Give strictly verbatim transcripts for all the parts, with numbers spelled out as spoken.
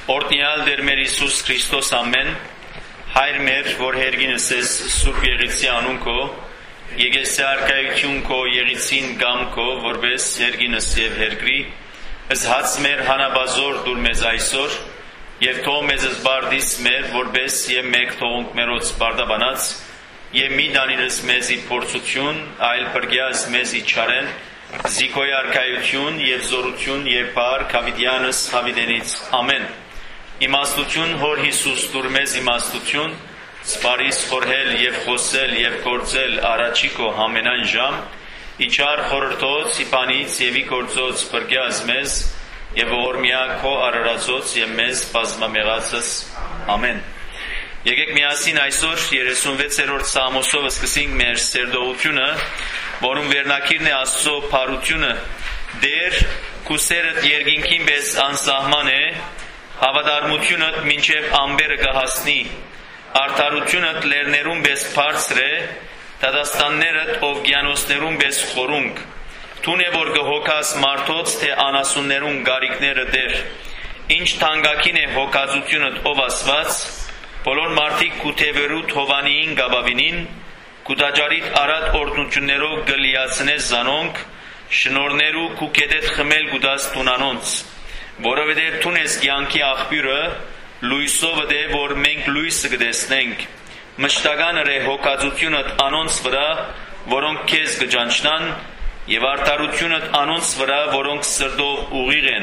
Օրհնյալ Տեր մեր Հիսուս Քրիստոս ամեն, Հայր մեր, որ հերգինս ես Սուրբ Եղեցի անուն քո, եկես արքայություն քո եղեցին գամ քո, որպես հերգինս եւ հերգրի, ըստ մեր հանաբազոր դուր մեզ այսօր, եւ թող մեզ զբարդիս մեր, որպես եւ մեկ թողունք մերոց բարդաբանած, եւ մի դանիրս մեզի փորձություն, այլ բրգյաս մեզի չարեն, զիկոյ արքայություն եւ զորություն եւ բար Քավիդյանս Հավիդենից ամեն։ Իմաստություն հոր Հիսուս դուր մեզ իմաստություն, սպարիս խորհել եւ խոսել եւ գործել առաջիկո համենայն ժամ, իչար խորհրդոց իբանից եւ ի գործոց բրգյաս մեզ եւ օրմյա քո արարածոց եւ մեզ բազմամեղածս ամեն։ Եկեք միասին այսօր երեսունվեցերորդ Սամոսով սկսենք մեր սերդողությունը, որում վերնակիրն է Աստծո փառությունը, դեր քուսերդ երկինքին պես անսահման է, հավատարմությունդ մինչև ամբերը կհասնի, արդարությունդ լեռներում պես բարձր է, դատաստաններդ օվկիանոսներում պես խորունգ, թուն է որ կհոգաս մարդոց, թե անասուններում գարիկները դեր, ինչ թանկագին է հոգածությունդ ով Աստված, բոլոր մարդիկ կութևերուտ հովանիին գաբավինին, կուտաջարիտ արատ օրդնություններով գլիացնես զանոնք, շնորներու կուկետետ խմել գուդաս տունանոնց, որովհետև տուն ես կյանքի աղբյուրը, լույսովը դե, որ մենք լույսը կտեսնենք, մշտական է հոգածությունդ անոնց վրա, որոնք քեզ կճանչնան, եւ արդարությունդ անոնց վրա, որոնք սրտով ուղիղ են,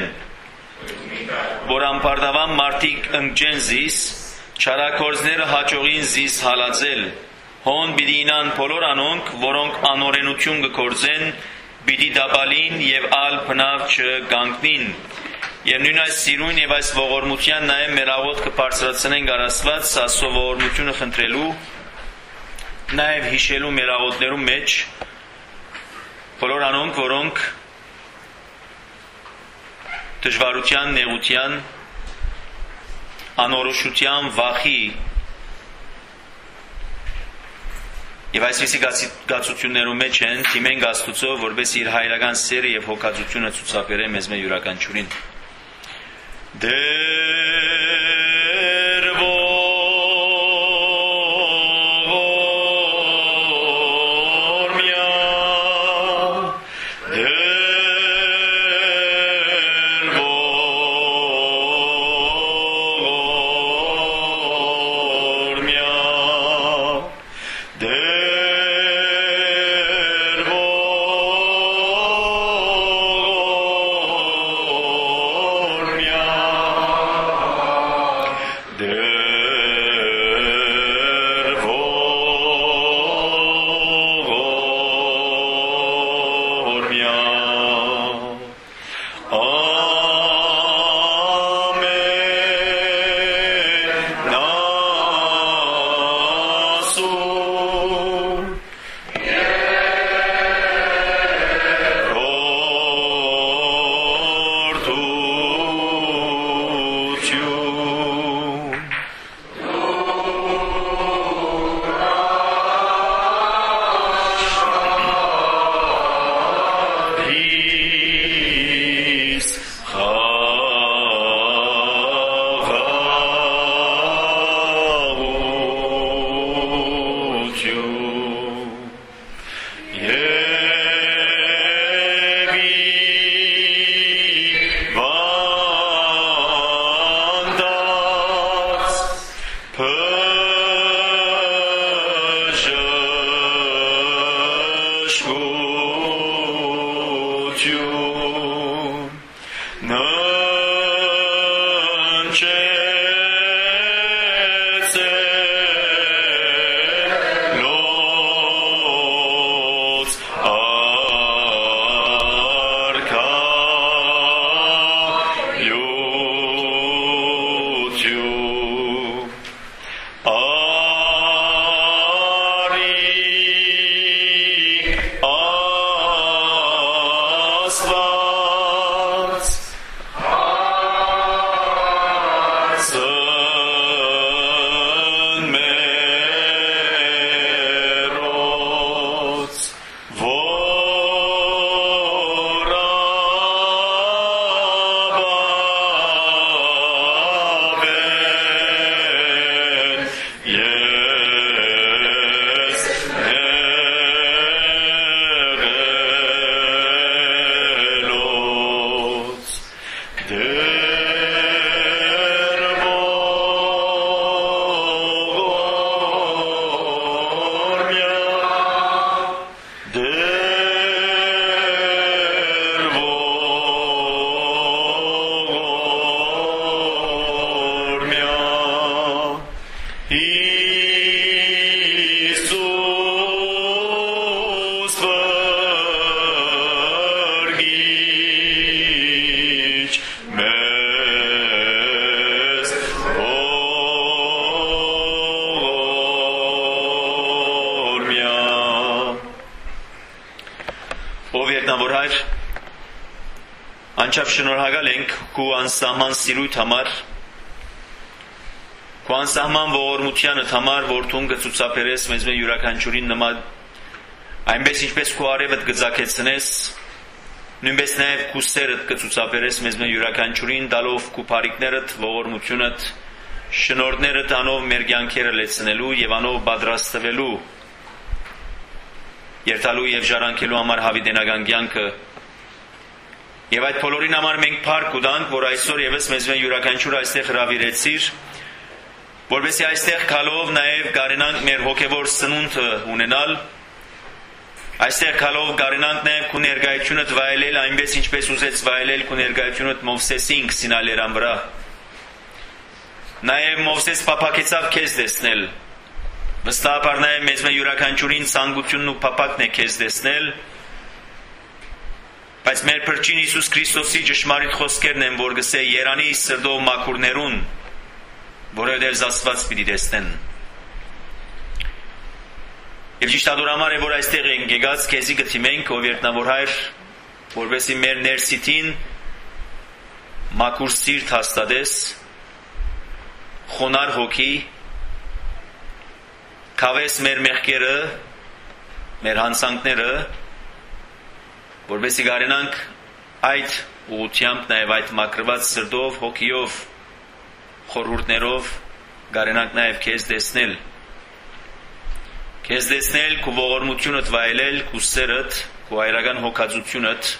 որ ամբարտավան մարդիկ ընկճեն զիս, չարագործները հաջողին զիս հալածել, հոն պիտի ինան բոլոր անոնք, որոնք անօրենություն կգործեն, պիտի դաբալին եւ ալ բնավ չգանգնին։ Եվ նույն այս սիրուն եւ այս ողորմության նաեւ մեր աղոտ կբարձրացնենք Աստված Աստծո ողորմությունը խնդրելու, նաեւ հիշելու մեր աղոտներում մեջ բոլոր անոնք, որոնք դժվարության, նեղության, անորոշության, վախի եւ այսպիսի գացություններում մեջ են, թիմենք Աստուծո, որպես իր հայրական սերը եւ հոգածությունը ցուցաբերե մեզ մեր յուրաքանչյուրին։ Դեր ողորմյա, դեր ողորմյա, դեր ողորմյա, Անչափ շնորհակալ ենք քու անսահման սիրույթ համար, քու անսահման ողորմությանդ համար, որ դու կցուցաբերես մեզ մեր յուրաքանչյուրին նման այնպես ինչպես քու արևդ գծակեցնես, նույնպես նաև քու սերդ կցուցաբերես մեզ մեր յուրաքանչյուրին, տալով քու բարիքներդ, ողորմությունդ, շնորհներդ անով մեր կյանքերը լեցնելու եւ անով պատրաստվելու, երթալու եւ ժառանգելու համար հավիտենական կյանքը. Եվ այդ բոլորին համար մենք փառք ունենք, որ այսօր եւս մեզ մեր յուրաքանչյուր այստեղ հրավիրեցիր, որովհետեւ այստեղ գալով նաև կարենանք մեր հոգևոր սնունդը ունենալ, այստեղ գալով կարենանք նաև քու ներկայությունդ վայելել այնպես ինչպես ուզեց վայելել քու ներկայությունդ Մովսեսին Սինայերան վրա։ Նաև Մովսես փափակեցավ քեզ տեսնել, վստահաբար նաև մեզ մեր յուրաքանչյուրին ցանկությունն ու փափակն է քեզ տեսնել, բայց մեր Փրկին Հիսուս Քրիստոսի ճշմարիտ խոսքերն են, որ գսե երանի սրտով մաքուրներուն, որովհետև Աստված պիտի տեսնեն։ Եվ ճիշտ adorամար է, որ այստեղ ենք եկած, քեզի գտիմենք, ով երկնավոր Հայր, որովհետև մեր ներսիտին մաքուր սիրտ հաստատես, խոնար հոգի, քավես մեր մեղքերը, մեր հանցանքները, որովհետև կարենանք այդ ուղղությամբ նաև այդ մաքրված սրտով, հոգիով, խորհուրդներով կարենանք նաև քեզ տեսնել, քեզ տեսնել, քու ողորմությունդ վայելել, քու սերդ, քու հայրական հոգածությունդ,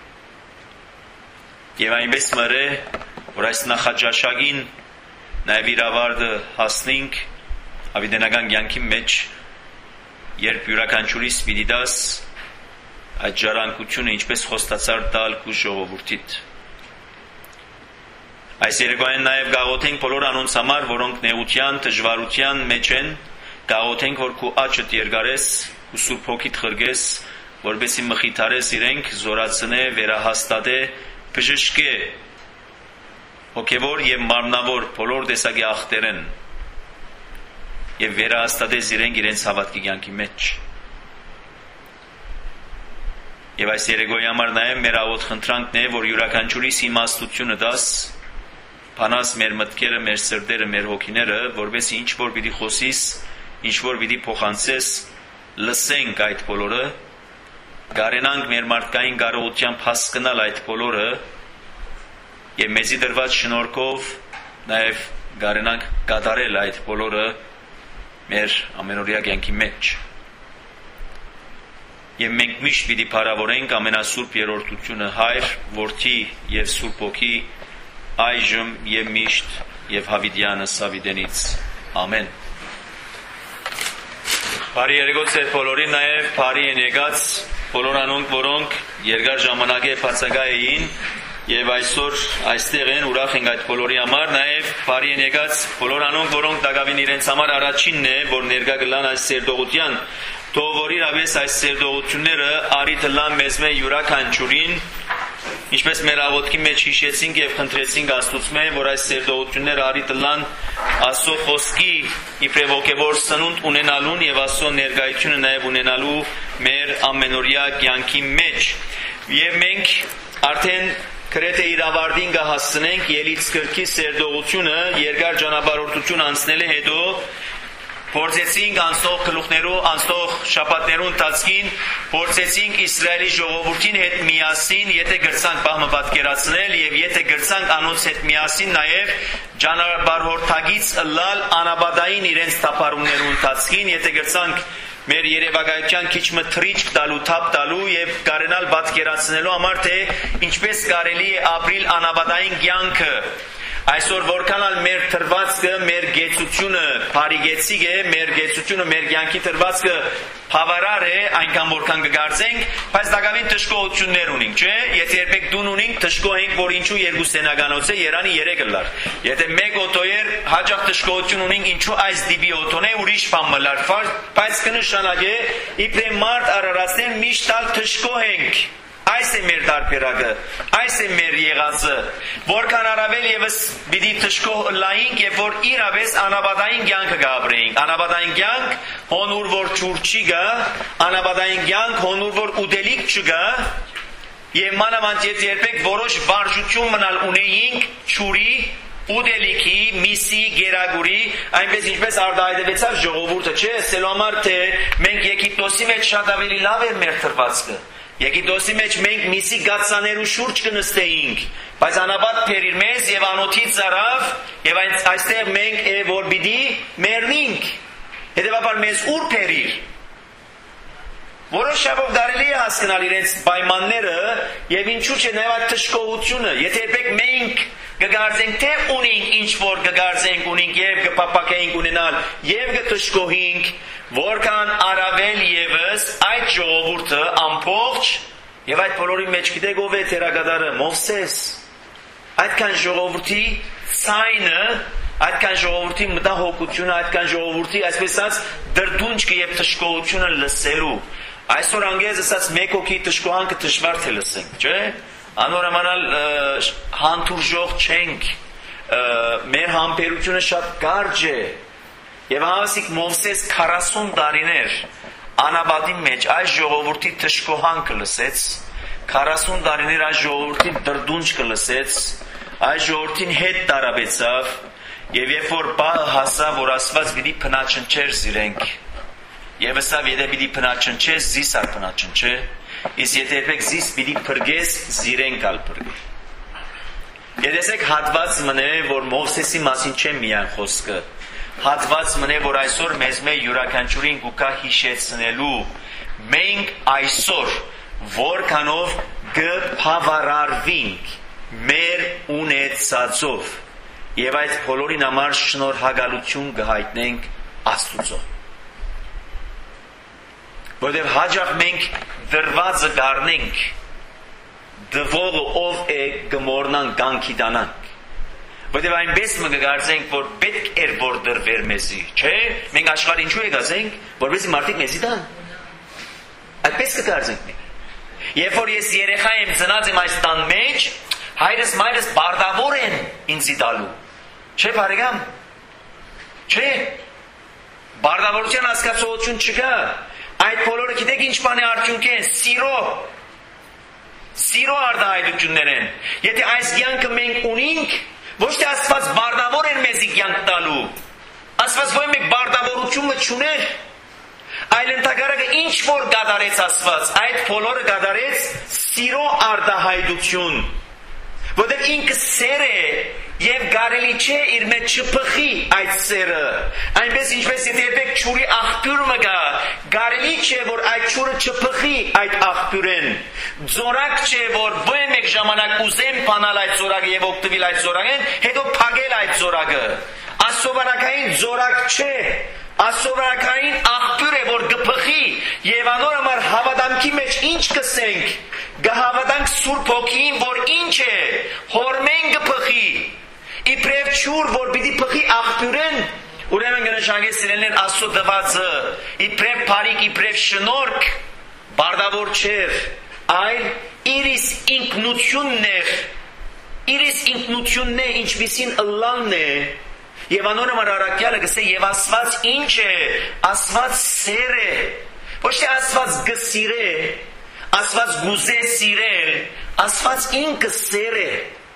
եւ այնպես մրե, որ այս նախաճաշակին նաև իր ավարտը հասնենք հավիտենական կյանքի մեջ, երբ յուրաքանչյուրիս պիտի դաս այդ ժառանգությունը ինչպես խոստացար տալ քու ժողովրդիդ։ Այս երեկոյան նաև գաղութենք բոլոր անոնց համար, որոնք նեղության, դժվարության մեջ են, գաղութենք, որ քու աչդ երկարես, քու Սուրբ Հոգիդ խրգես, որպեսզի մխիթարես իրենք, զորացնե, վերահաստատե, բժշկե հոգևոր եւ մարմնավոր բոլոր տեսակի ախտերեն եւ վերահաստատես իրենք իրենց հավատքի կյանքի մեջ։ Եվ այս երեկոյի համար նաև մեր աղոտ խնդրանքն է, որ յուրաքանչյուրիս իմաստությունը դաս, փանաս մեր մտքերը, մեր սրտերը, մեր հոգիները, որովհետեւ ինչ որ պիտի խոսիս, ինչ որ պիտի փոխանցես, լսենք այդ բոլորը, կարենանք մեր մարդկային կարողությամբ հասկանալ այդ բոլորը եւ մեզի դրված շնորհքով նաև կարենանք կատարել այդ բոլորը մեր ամենօրյա կյանքի մեջ։ Եվ մենք միշտ պիտի փառավորենք ամենասուրբ երրորդությունը Հայր, Որդի եւ Սուրբ Հոգի, այժմ եւ միշտ եւ հավիտյանս հավիտենից։ Ամեն։ Բարի երեկո ձեր բոլորին, նաև բարի են եկած բոլոր անոնք, որոնք երկար ժամանակ է բացակայ էին եւ այսօր այստեղ են, ուրախ ենք այդ բոլորի համար, նաև բարի են եկած բոլոր անոնք, որոնք դակավին իրենց համար առաջինն է, որ ներկա գլան այս սերտողության, թող որ իրավես այս սերտողությունները արիթ լան մեզ մեր յուրաքանչյուրին, ինչպես մեր աղոթքի մեջ հիշեցինք եւ խնդրեցինք Աստծո, որ այս սերտողությունները արիթ լան Աստծո խոսքի իբրև ոգևոր սնունդ ունենալուն եւ Աստծո ներկայությունը նաև ունենալու մեր ամենօրյա կյանքի մեջ։ Եվ մենք արդեն Գրեթե իր ավարտին կհասցնենք ելից գրքի սերտողությունը երկար ճանապարհորդություն անցնելը հետո փորձեցինք անցնող գլուխներու, անցնող շաբաթներու ընթացքին փորձեցինք Իսրայելի ժողովրդին հետ միասին, եթե գրցանք բահմը պատկերացնել եւ եթե գրցանք անոնց հետ միասին նաեւ ճանապարհորդագից ըլլալ անաբադային իրենց թափառումներու ընթացքին, եթե գրցանք մեր երևակայության քիչ մը թրիչք տալու, թափ տալու եւ կարենալ պատկերացնելու համար թե ինչպես կարելի է ապրիլ անաբադային կյանքը։ Այսօր որքանալ մեր թրվածքը, մեր գեցությունը բարիգեցիկ է, մեր գեցությունը, մեր կյանքի թրվածքը բավարար է, այնքան որքան կգործենք, բայց դակավին թշկողություններ ունենք, չէ՞։ Եթե երբեք դուն ունենք, թշկոհենք, որ ինչու երկու սենականոց է, երանի երեք լար։ Եթե մեկ օտոյեր հաջող թշկողություն ունենք, ինչու այս դիպի օտոն է, ուրիշ բան մլար, բայց կնշանակե իբրե մարդ արարածներ միշտ տալ թշկոհենք։ Այս է մեր դարբերակը, այս է մեր եղածը, որքան առավել եւս պիտի թշկող լայինք, երբ որ իրավես անաբադային կյանքը գաբրեինք, անաբադային կյանք, հոնուր որ ջուր չի գա, անաբադային կյանք, հոնուր որ ուդելիք չգա, Եվ մանավանդ եթե երբեք որոշ վարժություն մնալ ունեինք ճուրի, ուդելիքի, միսի, գերագուրի, այնպես ինչպես արտահայտվեցավ ժողովուրդը, չէ, ասելու համար թե մենք Եգիպտոսի մեջ շատ ավելի լավ էր մեր թրվածքը։ Եգիպտոսի մեջ մենք միսի գացաներու շուրջ կնստեինք, բայց անաբատ փերիր մեզ եւ անոթի ծարավ եւ այստեղ մենք է որ պիտի մեռնենք։ Հետևաբար մեզ ուր փերիր։ Որոշ շաբով կարելի է հասկանալ իրենց պայմանները եւ ինչու՞ չէ նաեւ այդ թշկողությունը, եթե երբեք մենք կգարձենք թե ունենք ինչ որ կգարձենք ունենք եւ կփապակենք ունենալ եւ կթշկողենք, որքան առավել եւս այդ ժողովուրդը ամբողջ եւ այդ բոլորի մեջ գիտեք ով է թերագադարը Մովսես, այդքան ժողովրդի ցայնը, այդքան ժողովրդի մտահոգությունը, այդքան ժողովրդի այսպես ասած դրդունջը եւ թշկողությունը լսելու։ Այսօր անգեզ ասած մեկ հոգի թշկոհանքը դժվար թե լսենք, չէ՞։ Անորոմանալ հանդուրժող չենք, մեր համբերությունը շատ կարճ է։ Եվ հավասիկ Մովսես քառասուն տարիներ անաբադի մեջ այս ժողովրդի թշկոհանքը լսեց, քառասուն տարիներ այս ժողովրդի դրդունջը լսեց, այս ժողովրդին հետ տարաբեցավ, եւ երբ որ բահը հասավ, որ ասված պիտի փնաչնչեր զիրենք, եւ ասավ եթե պիտի փնաչնչես, զիս ալ փնաչնչե, իսկ եթե երբեք զիս պիտի փրկես, զիրենք ալ փրկե։ Երեսեք հատված մնե, որ Մովսեսի մասին չէ միայն խոսքը, հատված մնե, որ այսօր մեզ մեր յուրաքանչյուրին գուկա հիշեցնելու, մենք այսօր որքանով կփավարարվենք մեր ունեցածով եւ այդ բոլորին համար շնորհակալություն կհայտնենք Աստուծո։ Որտեղ հաջող մենք դրվածը գարնենք, դվողը ով է գմորնան գանքի դանանք։ Որտեղ այնպես մենք գարցենք, որ պետք էր որ դրվեր մեզի, չէ՞։ Մենք աշխարհ ինչու է գազենք, որովհետեւ մարդիկ մեզի տան։ Այդպես կգարցենք մենք։ Երբ որ ես երեխա եմ ծնած եմ այս տան մեջ, հայրս մայրս բարդավոր են ինձի տալու։ Չէ՞ բարեկամ։ Չէ։ Բարդավորության հասկացողություն չկա։ Այդ բոլորը գիտեք ինչ բան է արդյունք է, սիրո, սիրո արտահայտություններ են։ Եթե այս կյանքը մենք ունենք, ոչ թե Աստված բարդավոր են մեզի կյանք տալու, Աստված ոչ մեկ բարդավորությունը չուներ, այլ ընդհակառակը ինչ որ կատարեց Աստված, այդ բոլորը կատարեց սիրո արտահայտություն, որտեղ ինքը սեր է եւ կարելի չէ իր մեջ չփխի այդ սերը, այնպես ինչպես եթե երբեք ճուրի աղբյուր մը գա, կարելի չէ որ այդ ճուրը չփխի այդ աղբյուրեն, ձորակ չէ որ ոչ մեկ ժամանակ ուզեմ բանալ այդ ձորակը եւ օգտվել այդ ձորակեն, հետո փակել այդ ձորակը, ասովարակային ձորակ չէ, ասովարակային աղբյուր է որ կփխի եւ անորոմար հավատամքի մեջ ինչ կսենք, կհավատանք Սուրբ Հոգին, որ ինչ է, հորմեն կփխի, իբրև ճուր, որ պիտի փխի աղբյուրեն, ուրեմն կնշանակի սիրելիներ Աստծո տվածը, իբրև բարիք, իբրև շնորհք, բարդավոր չէր, այլ իրիս ինքնությունն էր, իրիս ինքնությունն է, ինչպիսին ըլլալն է, եւ անոնոմար առաքյալը գսե եւ Աստված ինչ է, Աստված սեր է, ոչ թե Աստված գսիրե, Աստված գուզե սիրել, Աստված ինքը սեր է։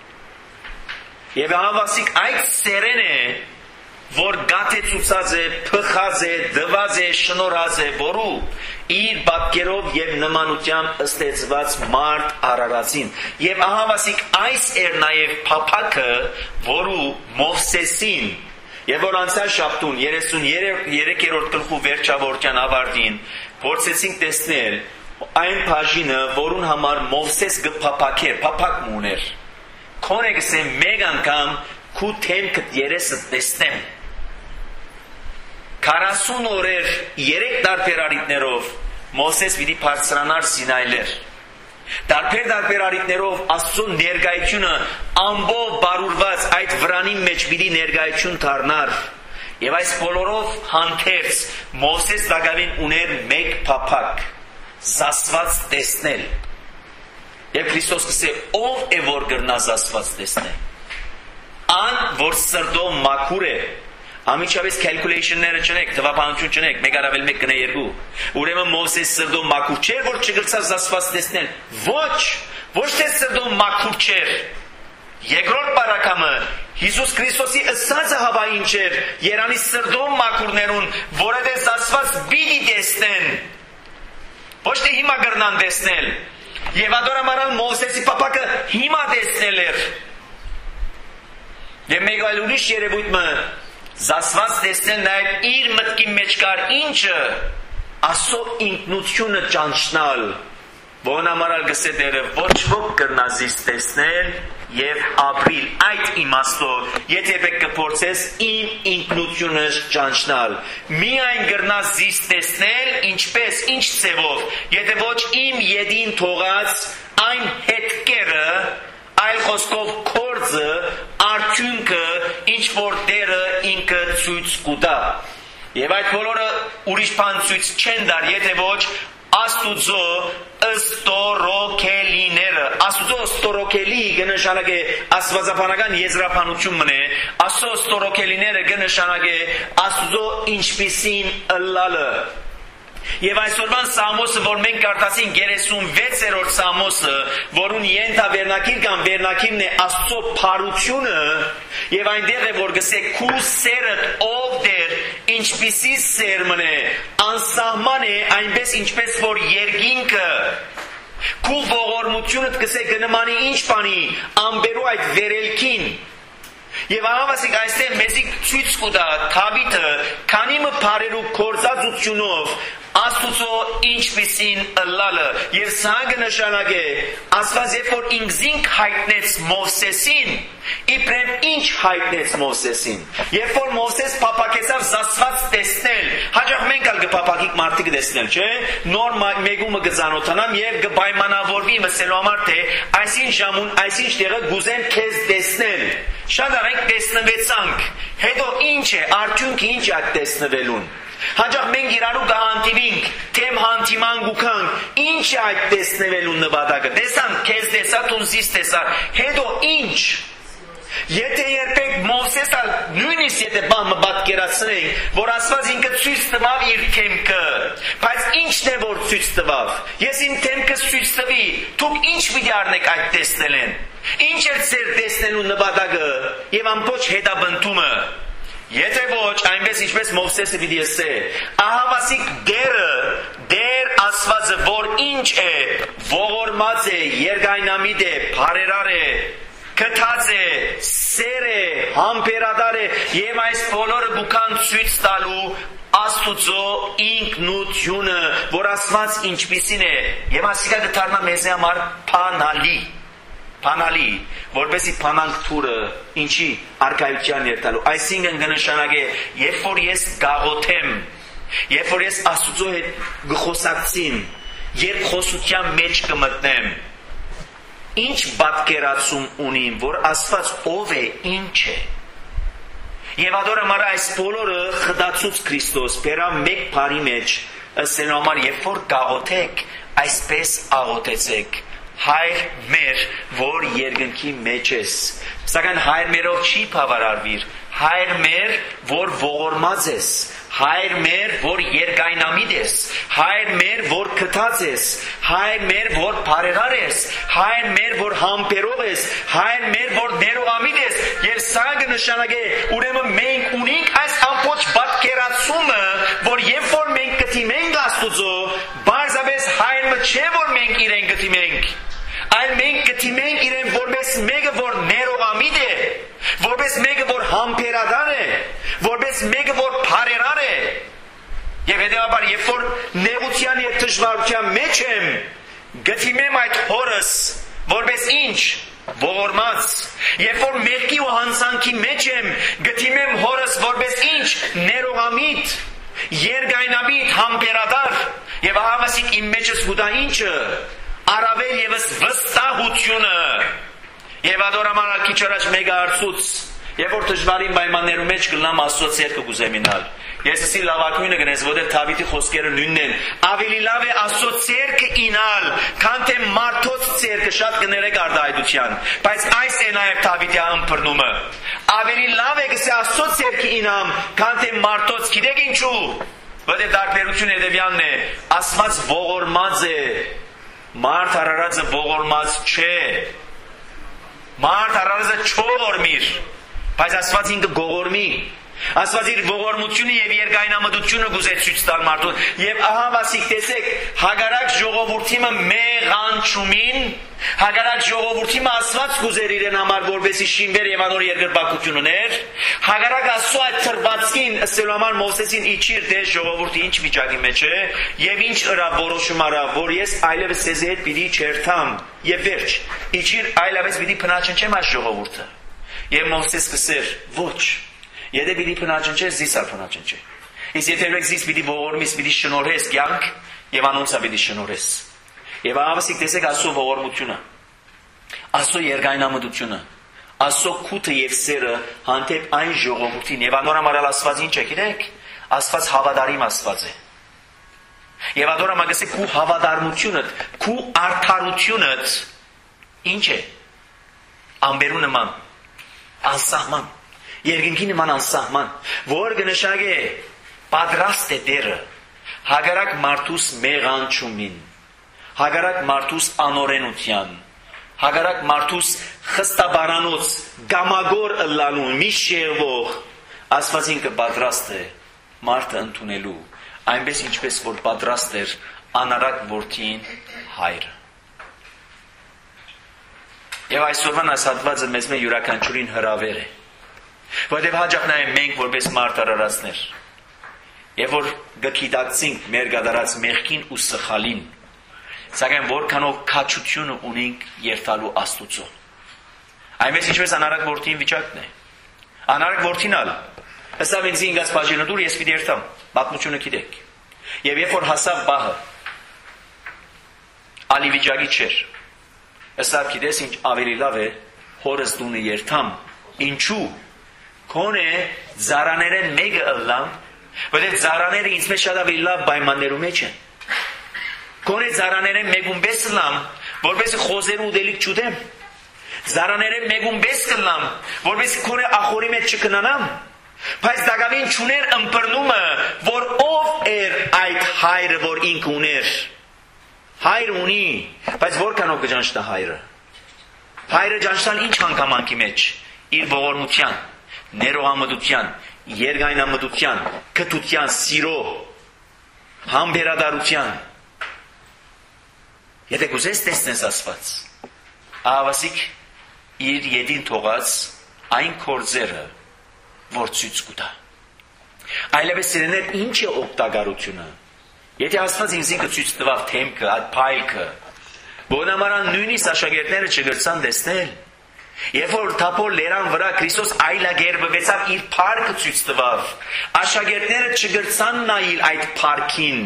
Եվ հավասիկ այդ սերեն է, որ գաթեցուցած է, փխած է, դված է, շնորհած է, որու իր պատկերով եւ նմանությամբ ըստեցված մարդ արարածին։ Եվ հավասիկ այս էր նաեւ փափակը, որու Մովսեսին, եւ որ անցյալ շաբթուն երեսուներորդ գլխու վերջավորության ավարտին փորձեցինք տեսնել այն բաժինը, որուն համար Մովսես գփափակեր, փափակ ուներ։ Քոնե գսեմ մեկ անգամ քու թեմքը երեսը տեսնեմ։ քառասուն օրեր երեք տարբեր արիտներով Մովսես պիտի բարձրանար Սինայլեր։ Տարբեր-տարբեր արիտներով Աստծո ներկայությունը ամբողջ բարուրված այդ վրանի մեջ պիտի ներկայություն դառնար։ Եվ այս բոլորով հանդերձ Մովսես դակավին ուներ մեկ փափակ, զասված տեսնել։ Եվ Քրիստոս կսե ով է որ գրնա զասված տեսնել։ Ան որ սրտով մաքուր է, ամիջապես calculation-ները չնեք, թվաբանություն չնեք, մեկ առավել մեկ կնե երկու։ Ուրեմն Մովսես սրտով մաքուր չէր, որ չգրցավ զասված տեսնել։ Ոչ, Ոչ թե սրտում մաքուր չէր։ Երկրորդ բարակամը Հիսուս Քրիստոսի ըսածը հավային չէր Երանի սրտում մաքուրներուն, որովհետև Աստված պիտի տեսնեն։ Ոչ թե հիմա կրնան տեսնել։ Եվ ադորամարան Մովսեսի պապակը հիմա տեսնել էր։ Եվ մեկ այլ ուրիշ երևույթը Աստված տեսնել նաև իր մտքի մեջ կար ինչը Աստծո ինքնությունը ճանչնալ։ Որն ամարալ գսե դերը ոչ ոք կրնազից տեսնել և ապրիլ այդ իմաստով, եթե պետք կփորձես իմ ինքնությունս ճանչնալ։ Միայն կրնազից տեսնել ինչպես, ինչ ծևով, եթե ոչ իմ ետին թողած այն հետքերը, այլ խոսքով կորձը, արդյունքը, ինչ որ դերը ինքը ցույց կուտա։ Եվ այդ բոլորը ուրիշ բան ցույց չեն դար, եթե ոչ Աստուծո ստորոքելիները։ Աստուծո ստորոքելի կնշանակե աստվածաբանական եզրափանություն մնե։ Աստծո ստորոքելիները կնշանակե Աստուծո ինչպիսին ըլլալը։ Եվ այսօրվան Սամոսը, որ մենք կարդացին երեսունվեցերորդ Սամոսը, որուն ենթա վերնակիր կամ վերնակիրն է Աստծո փարությունը, եւ այնտեղ է որ գսե քու սերդ ով դեր ինչպիսի սերմն է, անսահման է այնպես ինչպես որ երկինքը, քու ողորմությունդ գսե կնմանի ինչ բանի, ամբերու այդ վերելքին։ Եվ ահավասիկ այստեղ մեզի ցույց կուտա Թավիթը քանի մը բարերու կորզածությունով Աստուծո ինչպիսին ըլլալը եւ սա կնշանակե Աստված երբ որ ինքզինք հայտնեց Մովսեսին իբրև ինչ հայտնեց Մովսեսին երբ որ Մովսես փապակեցավ Աստված տեսնել հաջող մենք ալ կփապակիկ մարդիկ տեսնել չէ նոր մեգումը կզանոթանամ եւ կպայմանավորվի մսելու համար թե այսին ժամուն այսին տեղը գուզեմ քեզ տեսնել շատ արենք տեսնվեցանք հետո ինչ է արդյունքը ինչ է տեսնվելուն Հաջող մենք իրարու կհանդիվինք, թեմ հանդիման գուքանք, ինչ է այդ տեսնվելուն նվադակը, տեսանք, կեզ տեսա, տունզիս տեսա, հետո ինչ, եթե երբեք Մովսեսալ, նույնիսկ եթե բան մը պատկերացնենք, որ Աստված ինքը ցույց տվավ իր թեմքը, բայց ինչն է որ ցույց տվավ, ես իմ թեմքս ցույց տվի, դուք ինչ պիտի առնեք այդ տեսնելեն, ինչ էր ձեր տեսնելու նվադակը եւ ամբողջ հետաբնթումը Եթե ոչ, այնպես ինչպես Մովսեսը պիտի ասե, ահավասիկ դերը, դեր Աստվածը, որ ինչ է, ողորմած է, երկայնամիտ է, բարերար է, կթած է, սեր է, համբերատար է, եւ այս բոլորը բուքան ցույց տալու Աստուծո ինքնությունը, որ Աստված ինչպիսին է, եւ ասիկա կդառնա մեզ համար փանալի Փանալի, որպեսի փանանք թուրը, ինչի արկայության երտալու, այսինքն կնշանակե, երբ որ ես գաղոթեմ, երբ որ ես Աստուծո հետ գխոսակցին, երբ խոսության մեջ կմտնեմ, ինչ պատկերացում ունիմ, որ Աստված ով է, ինչ է, եւ ադորամարա այս բոլորը խդացուց Քրիստոս, բերա մեկ բարի մեջ, ըսելու համար, երբ որ գաղոթեք, այսպես աղոթեցեք, Հայր մեր, որ երկնքի մեջ ես, սակայն հայր մերով չի բավարարվիր, հայր մեր, որ ողորմած ես, հայր մեր, որ երկայնամիտ ես, հայր մեր, որ կթած ես, հայր մեր, որ բարերար ես, հայր մեր, որ համբերող ես, հայր մեր, որ ներողամիտ ես, եւ սա կնշանակե, ուրեմն մենք ունենք այս ամբողջ պատկերացումը, որ երբ որ մենք կդիմենք Աստուծո, բարձրապես հայրը չէ որ մենք իրեն կդիմենք Այլ մենք կդիմենք իրեն որպես մեկը որ ներողամիտ է, որպես մեկը որ համբերատար է, որպես մեկը որ բարերար է։ Եվ հետևաբար երբ որ նեղության եւ դժվարության մեջ եմ, գտիմեմ այդ հորս որպես ինչ ողորմած, երբ որ մեղքի ու հանցանքի մեջ եմ, գտիմեմ հորս որպես ինչ ներողամիտ, երկայնամիտ, համբերատար, եւ ահավասիկ իմ մեջս գուտա ինչը Արավել եւս վստահությունը եւ ադորամանալ քիչ առաջ մեգա արծուց եւ որ դժվարին պայմաններում մեջ գտնամ Աստծո ցերկը գուզեմինալ ես ասի լավակույնը գնես որտեղ Դավիթի խոսքերը նույնն են ավելի լավ է Աստծո ցերկը ինալ քան թե մարդոց ցերկը շատ կներեք արդայդության բայց այս է նաեւ Դավիթի ամբռնումը ավելի լավ է գսե Աստծո ցերկը ինամ քան թե մարդոց գիտեք ինչու որտեղ դարբերություն հետեւյալն է Աստված ողորմած է Մարդ արարածը ողորմած չէ։ Մարդ արարածը չողորմիր, բայց Աստված ինքը գողորմի։ Աստված իր ողորմությունը եւ երկայնամտությունը գուզե ցույց տալ մարդուն։ Եվ ահա վասիկ տեսեք, հագարակ ժողովրդիմը մեղանչումին, հագարակ ժողովրդիմը Աստված գուզեր իրեն համար որպեսի շինվեր եւ անոր երկրպագություն ուներ։ Հագարակ Աստծո այդ թրվածքին ըստ համար Մովսեսին իջիր դե ժողովուրդը ինչ վիճակի մեջ է եւ ինչ ыրա որոշում արա, որ ես այլևս սեզի հետ պիտի չերթամ եւ վերջ։ Իջիր այլևս պիտի փնաչնչեմ այս ժողովուրդը։ Եվ Մովսես կսեր, ոչ Եթե պիտի փնաչնչես, զիս ար փնաչնչե։ Իսկ եթե վեք զիս պիտի ողորմիս, պիտի շնորհես կյանք եւ անոնցա պիտի շնորհես։ Եվ ահավասիկ տեսեք Աստծո ողորմությունը, Աստծո երկայնամտությունը, Աստծո քութը եւ սերը հանդեպ այն ժողովրդին եւ անոր համար Աստված ինչ է գիտեք։ Աստված հավատարիմ Աստված է։ Եվ անոր համար գսե քու հավատարմությունդ, քու արդարությունդ ինչ է։ Ամբերու նման, անսահման Երկինքի նման անսահման, որ կնշագե պատրաստ է դերը, հագարակ մարդուս մեղանչումին, հագարակ մարդուս անօրենության, հագարակ մարդուս խստաբարանոց, գամագոր ըլլանուն, մի շեղվող, Աստված ինքը պատրաստ է մարդը ընդունելու, այնպես ինչպես որ պատրաստ էր անարակ որդին հայրը։ Եվ այսօրվան այս հատվածը մեզ մե յուրաքանչյուրին հրավեր է։ Որտեւ հաջող նաև մենք որպես մարդ արարածներ եւ որ գիտակցենք մեր գդարած մեղքին ու սխալին սակայն որքանով քաչությունը ունենք երթալու Աստուծո այնպես ինչպես անարակ որդին վիճակն է անարակ որդին ալ հեսա ինձ ինգած բաժինը դուր ես պիտի երթամ պատմությունը գիտեք եւ երբ որ հասավ բահը ալի վիճակի չէր հեսա գիտես ինչ ավելի լավ է հորս դունը երթամ ինչու Քոնե զարաներեն մեկը ըլլամ, որտեղ զարաները ինձ մեջ շատ ավելի լավ պայմաններում մեջ են։ Քոնե զարաներեն մեկում պես ըլլամ, որպեսզի խոզերը ուտելիք չուտեմ։ Զարաներեն մեկում պես կըլլամ, որպեսզի քոնե ախորի մեջ չքնանամ։ Բայց դակավին չուներ ըմբռնումը, որ ով էր այդ հայրը, որ ինքը ուներ։ Հայր ունի, բայց որքանով կճանչնա հայրը։ Հայրը ճանչնալ ինչ հանգամանքի մեջ, իր ողորմության ներողամտության, երկայնամտության, քթության, սիրո, համբերատարության։ Եթե կուզես տեսնես Աստված, ահավասիկ իր ետին թողած այն կորձերը, որ ցույց կտա։ Այլևս սիրեներ ինչ է օգտակարությունը։ Եթե Աստված ինձ ինքը ցույց տվավ թեմքը, այդ փայլքը, բոնամարան նույնիսկ աշակերտները չգրցան տեսնել։ Երբ որ թափոր լերան վրա Քրիստոս այլագերբվեցավ իր փառքը ցույց տվավ, աշակերտները չգրցան նայել այդ փառքին։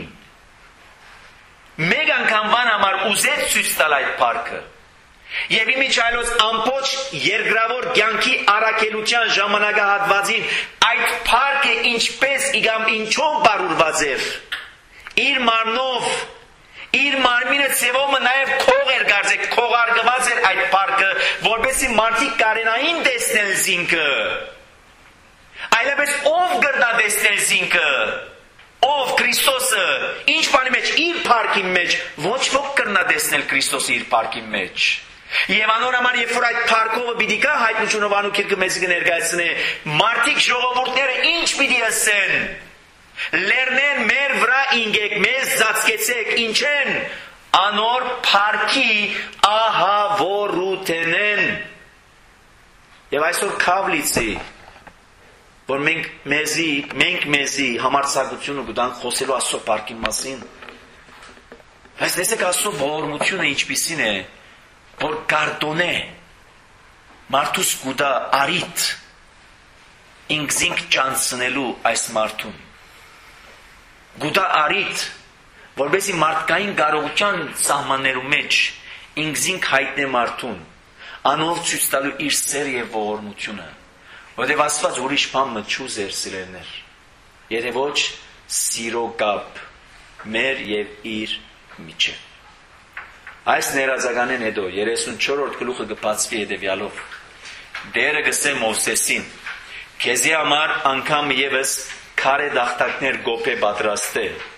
Մեկ անգամ բան համար ուզեց ցույց տալ այդ փառքը։ Եվ իմիջայլոց ամբողջ երկրավոր կյանքի առաքելության ժամանակահատվածին այդ փառքը ինչպես իգամ ինչով բարուրված էր։ Իր մարմնով Իր մարմինը ծևոմը նաև քող էր գարձեք, քողարգված էր այդ փառքը, որպեսզի մարդիկ կարենային տեսնել զինքը։ Այլևս ով կրնա տեսնել զինքը, ով Քրիստոսը, ինչ բանի մեջ, իր փառքի մեջ, ոչ ոք կրնա տեսնել Քրիստոսը իր փառքի մեջ։ Եվ անոր համար երբ որ այդ փառքովը պիտի գա հայտնությունով անուքիրքը մեզ կներկայացնե, մարդիկ ժողովուրդները ինչ պիտի ասեն։ Լերնեն մեր վրա ինգեք, մեզ զացկեցեք, ինչ են, անոր փառքի ահավորութենեն։ Եվ այսօր քավլիցի, որ մենք մեզի, մենք մեզի համարձակությունը կտանք խոսելու Աստծո փառքի մասին։ Բայց տեսեք Աստծո ողորմությունը ինչպիսին է, որ գարդոնե, մարդուս կուտա արիտ, ինքզինք ճանցնելու այս մարդուն։ Գուտա արիտ, որպեսզի մարդկային կարողության սահմաններու մեջ ինքզինք հայտնե մարդուն, անով ցույց տալու իր սեր եւ ողորմությունը, որտեղ Աստված ուրիշ բան մտչու ձեր սիրելներ, եթե ոչ սիրո կապ մեր եւ իր միջեւ։ Այս ներազականեն հետո երեսունչորրորդ գլուխը կբացվի հետեւյալով. Դերը գսե Մովսեսին, քեզի համար անգամ եւս քարե դախտակներ գոփե պատրաստե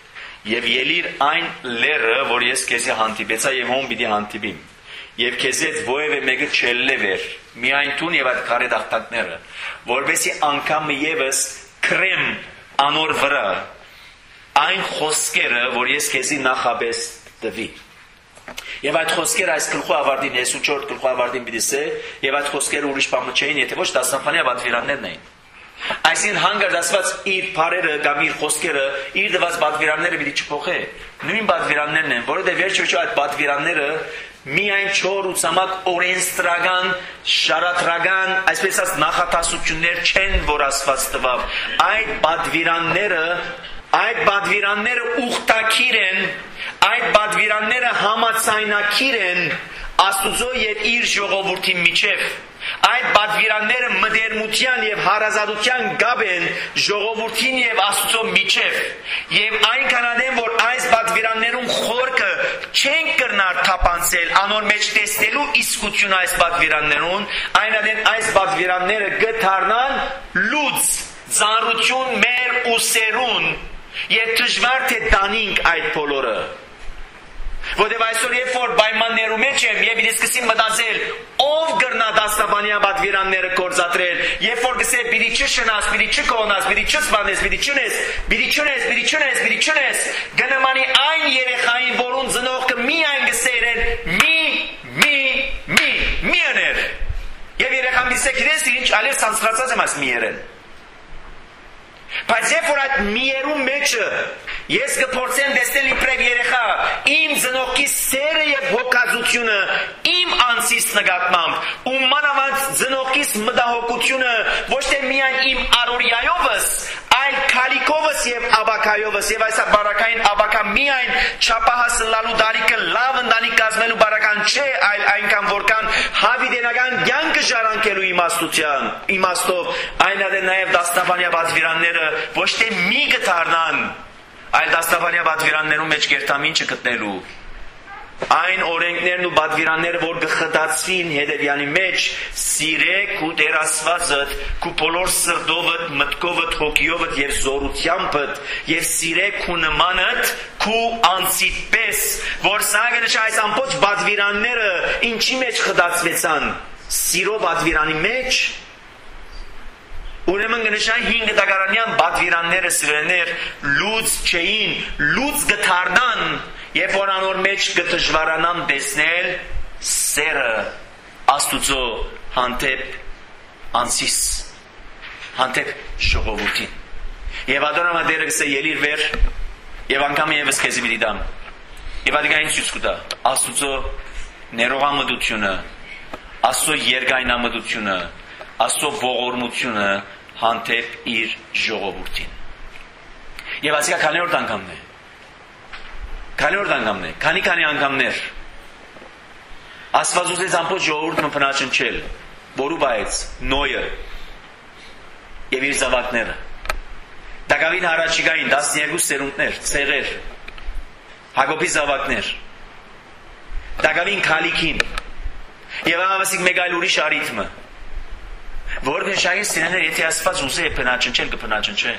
Եվ ելիր այն լերը, որ ես քեզի հանդիպեցա եւ հոն պիտի հանդիպիմ։ Եվ քեզ այդ ովևէ մեկը չելլևեր, միայն տուն եւ այդ քարե դաղտակները, որովհետեւ անգամ եւս քրեմ անոր վրա այն խոսքերը, որ ես քեզի նախաբես տվի։ Եվ այդ խոսքերը այս գլխու ավարտին հեսուչորդ գլխու ավարտին պիտի սե, եւ այդ խոսքերը ուրիշ բան չէին, եթե ոչ դասնապանյա պատվիրաններն էին։ Այսինքն հանգարտ ասված իր բարերը կամ իր խոսքերը, իր դված պատվիրանները պիտի չփոխե։ Նույն պատվիրաններն են, որովհետեւ վերջո այդ պատվիրանները միայն չոր ու ցամաք օրենսդրական, շարադրական, այսպես ասած նախատասություններ չեն, որ ասված տվավ։ Այդ պատվիրանները, այդ պատվիրանները ուխտակիր են, այդ պատվիրանները համացայնակիր են Աստուծո եւ իր ժողովրդի միջև։ Այդ պատվիրանները մդերմության եւ հարազատության գաբ են ժողովրդին եւ Աստուծո միջև։ Եվ այնքան են, որ այս պատվիրաններում խորքը չեն կրնար թափանցել, անոր մեջ տեսնելու իսկություն այս պատվիրաններուն, այնադեն այս պատվիրանները գթարնան լուծ, ծանրություն մեր ուսերուն, եւ դժվար թե տանինք այդ բոլորը։ Որտեւ այսօր երբ որ պայմաններու մեջ եմ եւ ինձ սկսեմ մտածել ով կրնա դաստաբանյա պատվիրանները կործատրել, երբ որ գսե պիտի չշնաս, պիտի չկոնաս, պիտի չսպանես, պիտի չնես, պիտի չնես, պիտի չնես, պիտի չնես, գնամանի այն երեխային, որուն ծնողքը միայն գսերեն մի, մի, մի, մի աներ։ Եվ երեխան դիսե գիտես ինչ, ալեր սանսրացած եմ այս միերեն։ Բայց երբ որ այդ միերու մեջը ես կփորձեմ տեսնել իբրև երեխա իմ ծնողքի սերը եւ հոգածությունը իմ անձիս նկատմամբ ու մանավանդ ծնողքիս մտահոգությունը ոչ թե միայն իմ առօրյայովս այլ քալիքովս եւ աբակայովս եւ այս բարակային աբակա միայն չափահասլալու դարիքը լավ ընտանիք կազմելու բարական չէ, այլ այնքան որքան հավիտենական կյանքը ժառանգելու իմաստության իմաստով այնադե նաեւ դաստաբանյա պատվիրանները ոչ թե մի կդառնան, այլ դաստաբանյա պատվիրաններում մեջ կերտամինչը գտնելու այն օրենքներն ու պատվիրանները, որ կխտացվին հետևյալի մեջ, սիրեք ու Տեր Աստվածդ, քու բոլոր սրտովդ, մտքովդ, հոգիովդ եւ զորությանդ, եւ սիրեք ու նմանդ քու անձիդ պես, որ սաղենշ այս ամբողջ պատվիրանները ինչի մեջ խտացվեցան, սիրո պատվիրանի մեջ, ուրեմն գնշան հինգ դագարանյան պատվիրանները սիրեներ լուծ չէին, լուծ գթարնան, երբ որ անոր մեջ կդժվարանան տեսնել սերը Աստուծո հանդեպ անձիս, հանդեպ ժողովրդին։ Եվ ադոնամա դերը գսե ելիր վեր, եւ անգամ եւս քեզի պիտի դամ։ Եվ ադիգային ցույց կտա Աստուծո ներողամտությունը, Աստծո երկայնամտությունը, Աստծո ողորմությունը հանդեպ իր ժողովրդին։ Եվ ասիկա քաներորդ անգամն է։ Քաներորդ անգամն է, քանի-քանի անգամներ։ Աստված ուզեց ամբողջ ժողովուրդը մփնաչնչել, որու բայեց Նոյը եւ իր զավակները։ Դակավին հարաճիգային տասներկու սերունդներ, ցեղեր, Հակոբի զավակներ։ Դակավին քալիքին։ Եվ ավասիկ մեկ այլ ուրիշ արիթմը։ Որն շահին սիրեներ, եթե Աստված ուզե փնաչնչել, կփնաչնչե։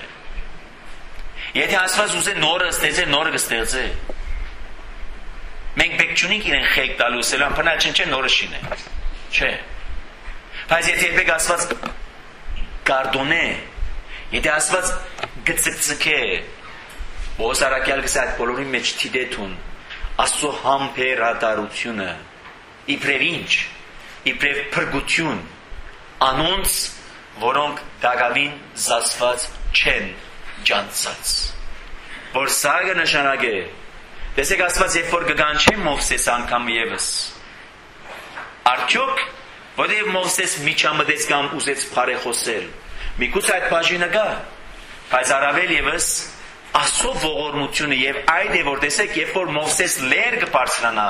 Եթե Աստված ուզե նորը ստեղծել, նորը կստեղծե։ Մենք պետք չունենք իրեն խեք տալու, սելան փնաչնչել նորը շինե։ Չէ։ Բայց եթե երբեք Աստված կարդոնե, եթե Աստված գծկծկե, ոսարակյալ գսա այդ բոլորի մեջ թիդեթուն, Աստծո համբերատարությունը, իբրև ինչ, իբրև փրկություն, անոնց, որոնք դակավին զասված չեն ջանցած։ Որ սա կնշանակե, տեսեք Աստված երբ որ կգանչի Մովսես անգամ եւս։ Արդյոք, որտեղ Մովսես միջամտեց կամ ուզեց բարեխոսել, միգուցե այդ բաժինը գա, բայց առավել եւս Աստծո ողորմությունը եւ այդ է որ տեսեք, երբ որ Մովսես լեր կբարձրանա,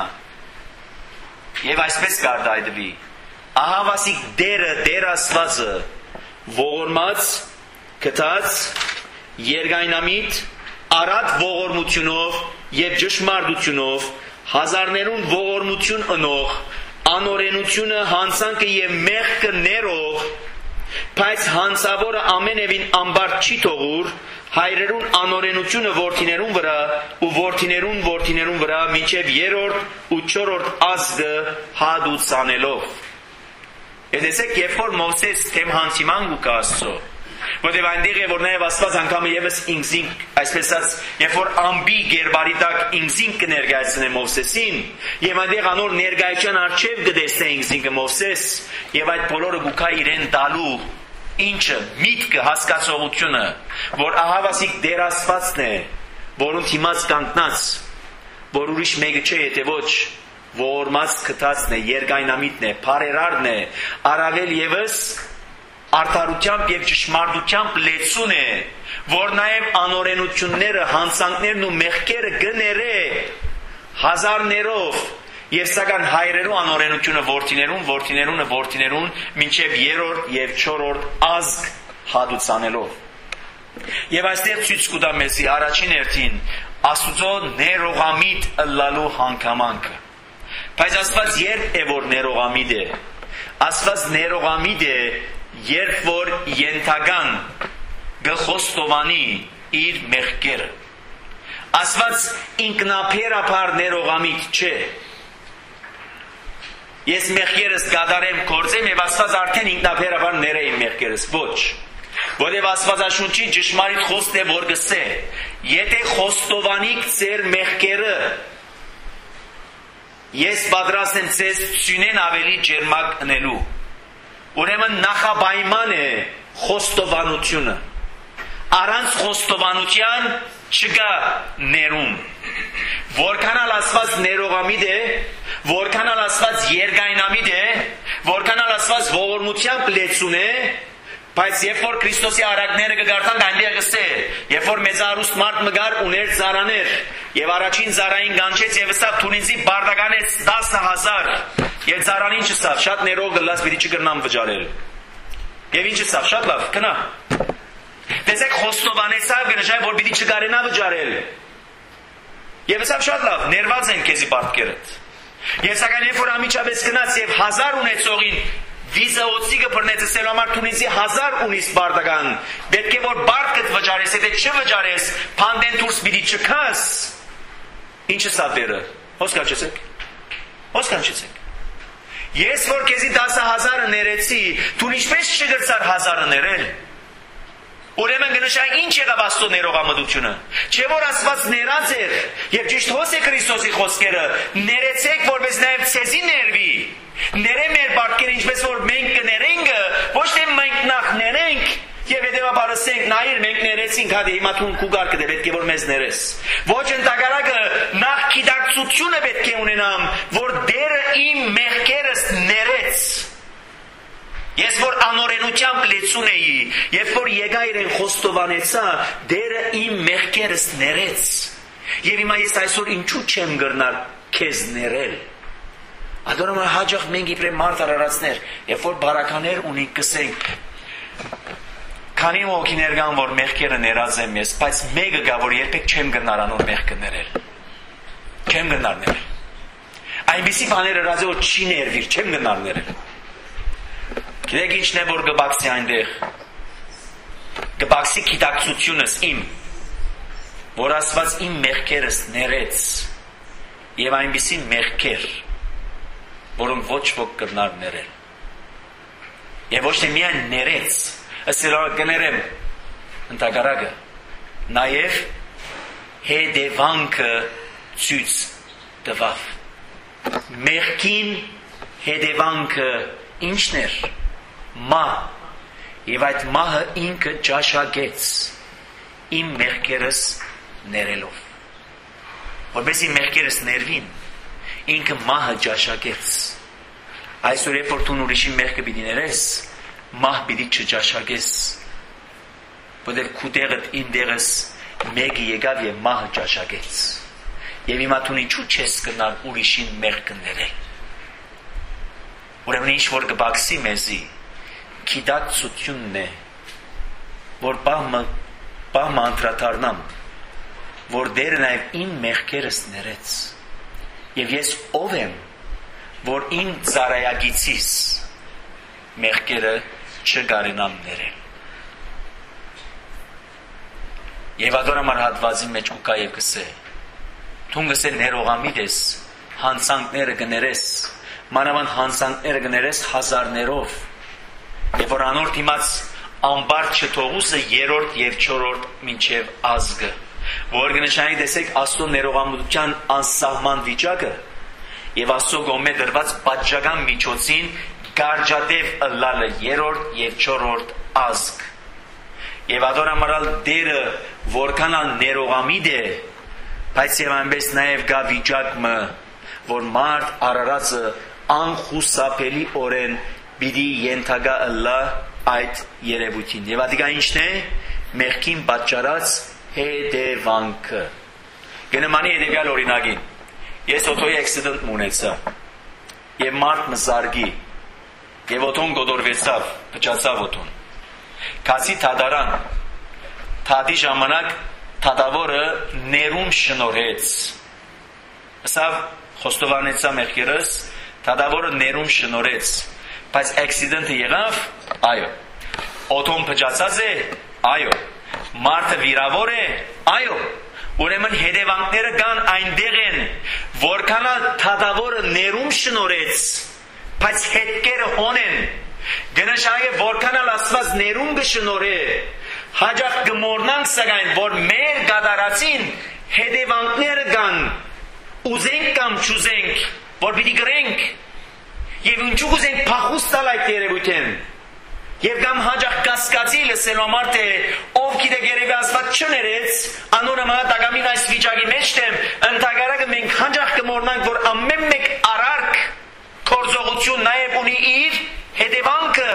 եւ այսպես կարտայդվի, ահա վասիկ դերը, դեր Աստվածը ողորմած, գտած, երկայնամիտ, արատ ողորմությունով եւ ճշմարտությունով հազարներուն ողորմություն ընող, անօրենությունը, հանցանքը եւ մեղքը ներող, Բայց հանցավորը ամենևին ամբարդ չի թողուր հայրերուն անօրենությունը որդիներուն վրա ու որդիներուն որդիներուն վրա մինչև երրորդ ու չորրորդ ազգը հադուցանելով։ Եսեք երբ որ Մովսես թեմ հանցիման գուկա Աստծո, որտեղ այնտեղ է որ նաև Աստված անգամը եւս ինքզին, այսպես ասած, երբ որ ամբի գերբարի տակ ինքզին կներկայացնե Մովսեսին, եւ այնտեղ անոր ներկայության արչեւ կդեսնե ինքզին Մովսես, եւ այդ բոլորը գուկա իրեն տալու ինչը միտքը հասկացողությունը, որ ահավասիկ դեր Աստվածն է, որոնց հիմած կանգնած, որ ուրիշ մեկը չէ, եթե ոչ ողորմած քթածն է, երկայնամիտն է, բարերարն է, առավել եւս արդարությամբ եւ ճշմարտությամբ լեցուն է, որ նաեւ անօրենությունները, հանցանքներն ու մեղքերը գներե հազարներով եւ սակայն հայրերու անօրենությունը որդիներուն, որդիներունը որդիներուն մինչեւ երրորդ եւ չորրորդ ազգ հադուցանելով։ Եվ այստեղ ցույց կտա մեզի առաջին հերթին Աստուծո ներողամիտ ըլլալու հանգամանքը։ Բայց Աստված երբ է որ ներողամիտ է, Աստված ներողամիտ է, երբ որ ենթական գխոստովանի իր մեղքերը։ Աստված ինքնաբերաբար ներողամիտ չէ։ Ես մեղքերս կատարեմ, գործեմ եւ Աստված արդեն ինքնաբերաբար ները իմ մեղքերս, ոչ։ Որովհետեւ Աստվածաշունչի ճշմարիտ խոսքն է որ գսե, եթե խոստովանիք ձեր մեղքերը, ես պատրաստ եմ ձեզ ցույնեն ավելի ջերմակ ընելու։ Ուրեմն նախապայման է խոստովանությունը։ Առանց խոստովանության չկա ներում։ Որքան ալ Աստված ներողամիտ է, որքան ալ Աստված երկայնամիտ է, որքան ալ Աստված ողորմությամբ լեցուն է, բայց երբ որ Քրիստոսի արակները կգարտանք այնտեղ գսե, երբ որ մեծարուստ մարդ մգար ուներ ծարաներ, եւ առաջին ծարային գանչեց եւ ասավ թունինցի բարդականեց տասը հազար, եւ ծարանին չսավ, շատ ներող գլաս պիտի չկրնամ վճարել։ Եվ ինչ ասավ, շատ լավ, կնա։ Տեսեք խոստովանեցավ գնաճայ որ պիտի չկարենա վճարել։ Եվ ասավ շատ լավ, ներված են քեզի բարդքերդ։ Եվ սակայն երբ որ ամիջապես գնաց եւ հազար ունեցողին վիզա օծիկը բռնեցել համար թունեցի հազար ունիս բարդական, պետք է որ բարդքդ վճարես, եթե չվճարես, փանդեն դուրս պիտի չքաս։ Ինչը սա դերը։ Հոսքանչեցեք։ Հոսքանչեցեք։ Ես որ քեզի տասը հազարը ներեցի, դու ինչպես չգրցար հազարը ներել։ Ուրեմն գնշա ինչ եղավ Աստծո ներողամտությունը։ Չէ որ Աստված ներած էր, եւ ճիշտ հոս է Քրիստոսի խոսքերը, ներեցեք որպես նաեւ ցեզի ներվի։ Ներե մեր բարքերը ինչպես որ մենք կներենք, ոչ թե մենք նախ ներենք եւ հետեւաբար ասենք նայր մենք ներեցինք, հա դե հիմա դու կուգարկը դե պետք է որ մեզ ներես։ Ոչ ընդհակառակը նախ գիտակցությունը պետք է ունենամ, որ դերը իմ մեղքերս ներեց։ Ես որ անօրենությամբ լեցուն էի, երբ որ եկա իրեն խոստովանեցա, դերը իմ մեղքերս ներեց։ Եվ հիմա ես այսօր ինչու չեմ գրնալ քեզ ներել։ Ադորոմը հաջող մենք իբրե մարդ արարածներ, երբ որ բարականեր ունի կսենք, քանի ոգիներ կան, որ մեղքերը ներած եմ ես, բայց մեկը գա, որ երբեք չեմ գրնալ անոր մեղքը ներել։ Չեմ գրնալ ներել։ Այնպիսի բաները ռազե որ չի ներվիր, չեմ գրնալ ներել։ Գիտեք ինչն է որ գբաքսի այնտեղ։ Գբաքսի գիտակցությունս իմ, որ Աստված իմ մեղքերս ներեց, եւ այնպիսի մեղքեր, որոնք ոչ ոք կրնար ներել։ Եվ ոչ թե միայն ներեց, ասել կներեմ, ընդհակառակը, նաեւ հետևանքը ցույց տվավ։ Մեղքին հետևանքը ինչն էր։ Մահ, եւ այդ մահը ինքը ճաշակեց իմ մեղքերս ներելով։ Որպես իմ մեղքերս ներվին, ինքը մահը ճաշակեց։ Այսօր երբ որ դու ուրիշի մեղքը պիտի ներես, մահ պիտի չճաշակես։ Որտեղ քու տեղդ իմ տեղս մեկը եկավ եւ մահը ճաշակեց։ Եվ հիմա դու ինչու չես գնալ ուրիշին մեղքը ներել։ Ուրեմն ինչ որ կբացի մեզի գիտակցությունն է, որ բամը բամը անդրադառնամ, որ դերը նաև իմ մեղքերս ներեց, եւ ես ով եմ, որ իմ ծառայագիցիս մեղքերը չկարենամ ներել։ Եվ ադոր համար հատվածի մեջ ուկա և կսե, թուն կսե ներողամիտ ես, հանցանքները գներես, մանավանդ հանցանքները գներես հազարներով, և որ անոր դիմաց ամբար չթողուսը երորդ և չորորդ մինչև ազգը, որ գնշանի տեսեք Աստծո ներողամտության անսահման վիճակը և Աստծո գոմե դրված պատժական միջոցին գարջատև ըլլալը երորդ և չորորդ ազգ։ Եվ ադոր ամարալ դերը որքանալ ներողամիտ է, բայց և այնպես նաև գա վիճակը, որ մարդ արարածը անխուսափելի օրեն պիտի ենթակա ըլլա այդ երևույթին։ Եվ ադիկա ինչն է, մեղքին պատճառած հետևանքը։ Գնմանի հետևյալ օրինակին, ես օտոյի էքսիդենտ մունեցա, և մարդ մզարգի, և օտոն գոդորվեցավ, պճացավ օտոն։ Կասի թադարան, թադի ժամանակ թադավորը ներում շնորհեց։ Ասավ խոստովանեցա մեղքերս, թադավորը ներում շնորհեց, բայց էքսիդենտը եղավ, այո։ Օտոն պճացած է, այո։ Մարդը վիրավոր է, այո։ Ուրեմն հետևանքները կան այնտեղ են, որքանալ թադավորը ներում շնորհեց, բայց հետքերը հոն են։ Գնշանի է որքանալ Աստված ներում կշնորհե, հաջող կմոռնանք սակայն, որ մեր գադարածին հետևանքները կան, ուզենք կամ չուզենք, որ պիտի գրենք, և ինչու կուզենք փախուստ տալ այդ երևույթին, և կամ հաջող կասկածի լսելու մարդ է, ով գիտե երևի Աստված չներեց, անոնը մատակամին այս վիճակի մեջ դեմ, ընդհակառակը մենք հաջող կմոռնանք, որ ամեն մեկ արարք գործողություն նաև ունի իր հետևանքը,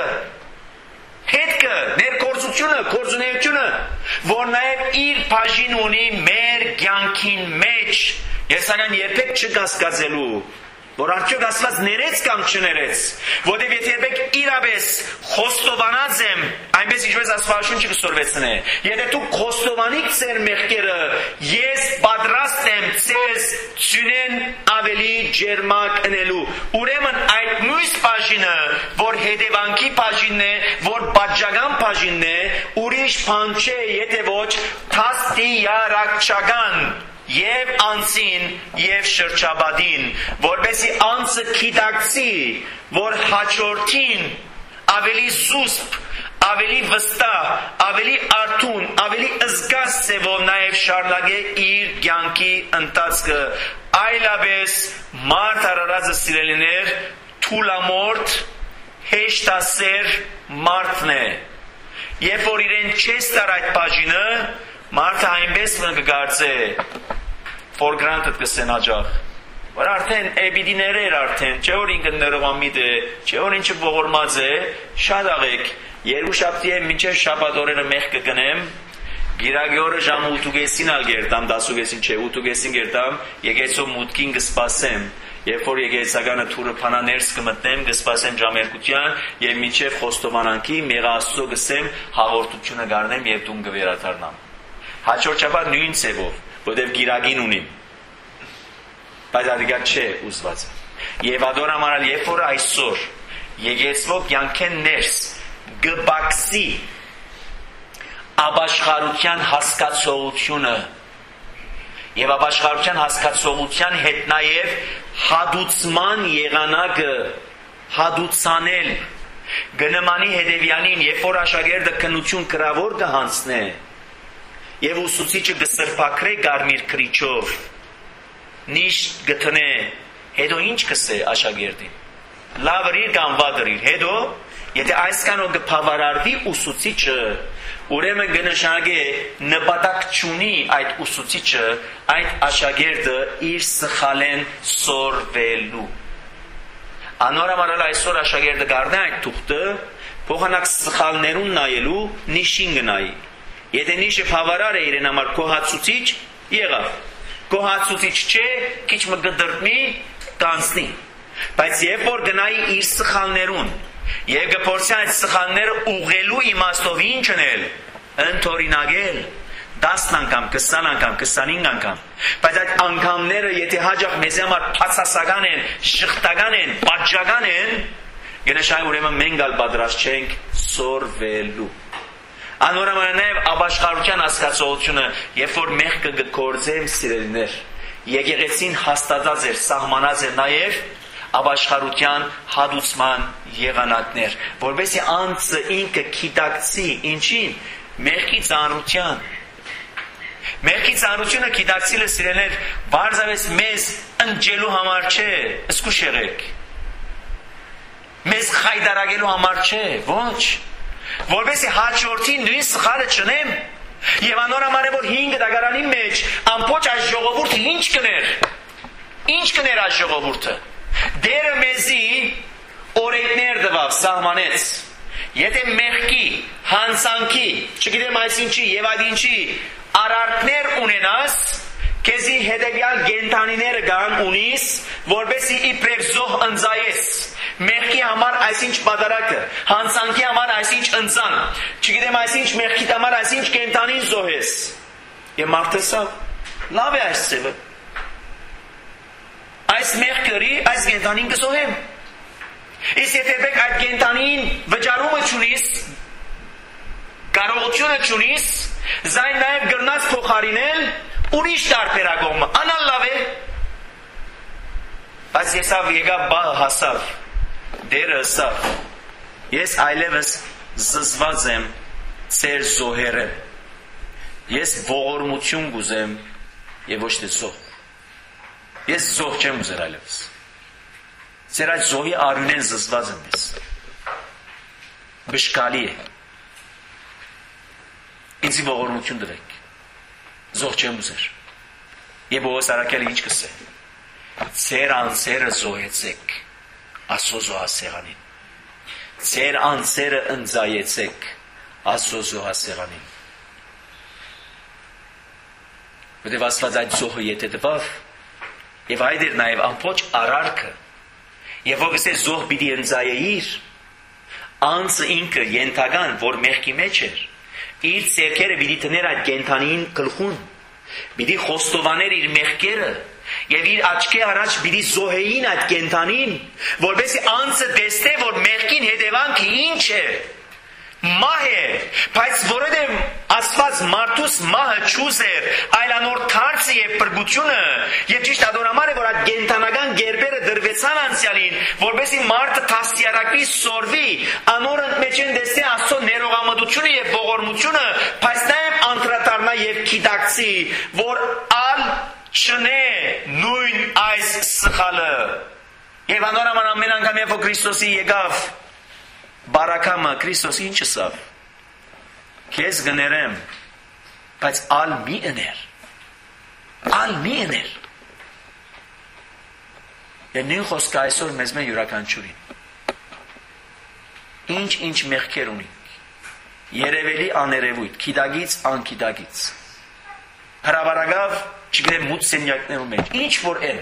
հետքը, ներգործությունը, գործունեությունը, որ նաև իր բաժին ունի մեր կյանքին մեջ, ես սակայն երբեք չկասկածելու, որ արդյոք Աստված ներեց կամ չներեց, որտև եթե երբեք իրապես խոստովանած եմ, այնպես ինչպես Աստվածաշունչը կստորվեցնե, եթե դու խոստովանիք ձեր մեղքերը, ես պատրաստ եմ ձեզ ծյունեն ավելի ջերմակ ընելու։ Ուրեմն այդ մյուս բաժինը, որ հետևանքի բաժինն է, որ պատժական բաժինն է, ուրիշ բան չէ, եթե ոչ թաստիարակչական և անձին և շրջապատին, որպեսզի անձը գիտակցի, որ հաջորդին ավելի զուսպ, ավելի վստահ, ավելի արթուն, ավելի զգաց ձևով նաև շարունակե իր կյանքի ընթացքը, այլապես մարդ արարածը սիրելիներ, թուլամորթ, հեշտասեր մարդն է, երբ որ իրեն չես տար այդ բաժինը, մարդը այնպես կգարծե, for granted կսեն աջախ, որ արդեն էպիդիներեր արդեն, չէ որ ինքը ներողամիտ է, չէ որ ինչը ողորմած է, շատ աղեք, երկուշաբթի է մինչև շաբաթ օրերը մեղք կգնեմ, գիրագի օրը ժամ ութուգեսին ալ գերտամ, դասուգեսին չէ, ութուգեսին գերտամ, եկեցով մուտքին կսպասեմ, երբ որ եկեցականը թուրը փանա ներս կմտնեմ, կսպասեմ ժամ երկության և մինչև խոստովանանքի մեղաստծո գսեմ, հաղորդությունը գարնեմ և տուն կվերադառնամ։ Հաջորդաբար նույն ձևով, որտև գիրագին ունին, բայց ադիգա չէ ուզված։ Եվ ադոր ամարալ երբ որ այսօր եկեցվող կյանքեն ներս գբաքսի ապաշխարության հասկացողությունը և ապաշխարության հասկացողության հետ նաև հադուցման եղանակը հադուցանել գնմանի հետևյանին, երբ որ աշակերտը քննություն գրավոր կհանձնե և ուսուցիչը կսրբակրե կարմիր քրիչով, նիշտ գտնե, հետո ինչ կսե աշակերտին, լավրիր կամ վադրիր, հետո եթե այսքանով կփավարարվի ուսուցիչը, ուրեմն կնշանակե նպատակ չունի այդ ուսուցիչը, այդ աշակերտը իր սխալեն սորվելու։ Անորամարալ այսօր աշակերտը գարնե այդ թուղթը, փոխանակ սխալներուն նայելու նիշին գնայի։ Եթե նիշը փավարար է իրեն համար կոհացուցիչ, եղավ։ Կոհացուցիչ չէ, քիչ մը կդրտնի, կանցնի։ Բայց երբ որ գնայի իր սխալներուն, և կփորձի այդ սխալները ուղղելու իմաստով ինչ անել, ընդօրինակել, դասն անգամ, քսան անգամ, քսանինգ անգամ, բայց այդ անգամները եթե հաջող մեզ համար բացասական են, շղթական են, պատժական են, Գերեշայ ուրեմն մենք ալ պատրաստ չենք սորվելու։ Անորոման նաև ապաշխարության հասկացողությունը, երբ որ մեղքը գործեմ սիրելիներ, եկեղեցին հաստատած էր, սահմանած էր նաև ապաշխարության հատուցման եղանակներ, որովհետեւ անձը ինքը գիտակցի ինչին մեղքի ծանրության։ Մեղքի ծանրությունը գիտակցելը սիրելիներ, բարձրապես մեզ ընջելու համար չէ, սկուշ եղեք։ Մեզ խայդարագելու համար չէ, ոչ։ Որովհետեւ հաջորդին նույն սխալը չնեմ, եւ անորոման որ հինգ դագարանի մեջ ամբողջ այս ժողովուրդը ինչ կներ։ Ինչ կներ այս ժողովուրդը։ Դերը մեզի օրենքներ տվավ, սահմանեց։ Եթե մեղքի, հանցանքի, չգիտեմ այսինչի եւ այլ ինչի արարքներ ունենաս, քեզի հետեւյալ գենթանիները կան ունիս, որբեսի իբրև զոհ ընձայես։ Մեղքի համար այսինչ պատարակը, հանցանքի համար այսինչ ընձան, չգիտեմ այսինչ մեղքի համար այսինչ գենթանին զոհես։ Եվ մարդը սա լավ է այս ծևը։ Այս մեղքերի, այս գենթանին կզոհեմ։ Իսկ եթե բեք այդ գենթանին վճարումը չունիս, կարողությունը չունիս, զայն նաև գրնած փոխարինել ուրիշ տարբերակողմը, անալ լավ է։ Բայց եսավ եկավ բահը հասավ, դերը ասավ, ես այլևս զզված եմ ծեր զոհերը, ես ողորմություն գուզեմ և ոչ թե զոհ, ես զոհ չեմ ուզեր այլևս, ծեր այդ զոհի արյունեն զզված եմ ես, բշկալի է, ինձի ողորմություն դրեք, զոհ չեմ ուզեր, և Պողոս առաքյալը ինչ կսե, ծեր անձերը զոհեցեք, Աստծո զոհասեղանին, ծեր անձերը ընձայեցեք, Աստծո զոհասեղանին, որտև Աստված այդ զոհը եթե տվավ, և այդ էր նաև ամբողջ արարքը, և որ գսե զոհ պիտի ընձայեիր, անձը ինքը ենթական, որ մեղքի մեջ էր, իր ձեռքերը պիտի տներ այդ կենդանին գլխուն, պիտի խոստովաներ իր մեղքերը եւ իր աչքի առաջ պիտի զոհեին այդ կենդանին, որովհետեւ անձը տեսնե, որ մեղքին հետևանքը ինչ է, մահ է, բայց որովհետեւ Աստված մարդուս մահը չուզեր, այլ անոր թարցը եւ բրգությունը, եւ ճիշտ adorամար է, որ այդ կենդանական գերբերը դրվեցան անցյալին, որովհետեւ մարդը թասյարակի սորվի, անոր մեջ են տեսնի Աստծո ներողամտությունը եւ ողորմությունը, բայց նաեւ անդրադառնա եւ գիտակցի, որ ալ չնե նույն այս սխալը։ Եվ անորոման ամեն անգամ երբ որ Քրիստոսի եկավ բարակամը, Քրիստոսի ինչ ասավ, քեզ գներեմ, բայց ալ մի ըներ, ալ մի ըներ։ Եվ նույն խոսքը այսօր մեզ մե յուրաքանչյուրին, ինչ ինչ մեղքեր ունենք, երևելի աներևույթ, գիտագից անկիտագից, հրավարագավ չգիտեմ մութ սենյակներում մեջ, ինչ որ են,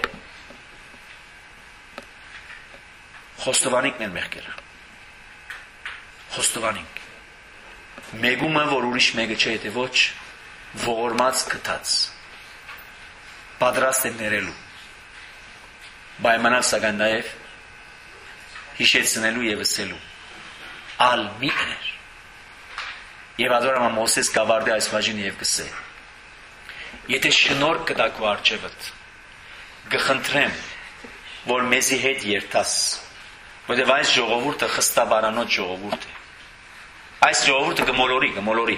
խոստովանիք մեր մեղքերը, խոստովանիք, մեգումը, որ ուրիշ մեկը չէ, եթե ոչ, ողորմած գտած, պատրաստ է ներելու, պայմանավ սակայն նաև հիշեցնելու և ըսելու, ալ մի ըներ։ Եվ adorama Մոսես կավարդի այս բաժին և կսե, եթե շնորհ կտա քո առջևդ, կխնդրեմ, որ մեզի հետ երթաս, որտև այս ժողովուրդը խստաբարանոց ժողովուրդ է, այս ժողովուրդը կմոլորի, կմոլորի,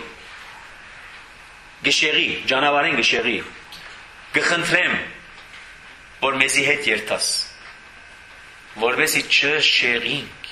գշեղի, ջանավարին գշեղի, կխնդրեմ, որ մեզի հետ երթաս, որպեսզի չշեղինք,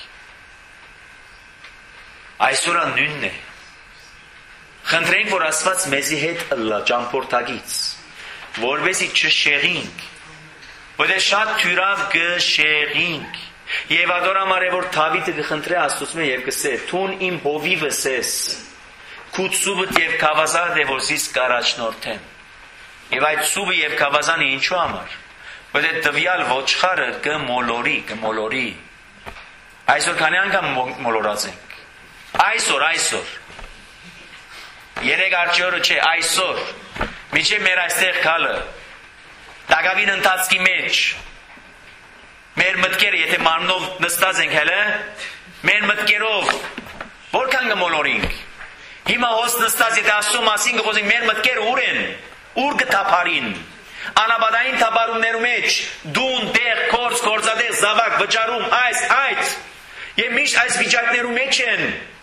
այսօր նույնն է, խնդրենք, որ Աստված մեզի հետ ըլլա ճամփորդագից, որպեսզի չշեղինք, որտեղ շատ թյուրավ կշեղինք, եւ adorամար է, որ Դավիթը կխնդրե Աստծո եւ կսե, «Թուն իմ հովիվս ես, քու ծուբդ եւ քավազանդ է, որ զիս կառաջնորդեմ»։ Եվ այդ ծուբը եւ քավազանը ինչու համար, որտեղ տվյալ ոչխարը կմոլորի, կմոլորի։ Այսօր քանի անգամ մոլորած ենք։ Այսօր, այսօր։ Երեք արջորը չէ, այսօր, միջև մեր այստեղ քալը, դակավին ընթացքի մեջ, Մեր մտքերը, եթե մարմնով նստած ենք հələ, մեր մտքերով որքան կմոլորենք։ Հիմա հոս նստած եթե Աստծո մասին կխոսենք, մեր մտքերը ուր են, ուր կթափարին։ Անաբադային թափարումներու մեջ դուն, տեղ, կորց, կորցադեղ, զավակ, վճարում, այս, այդ եւ միշտ այս վիճակներու մեջ են։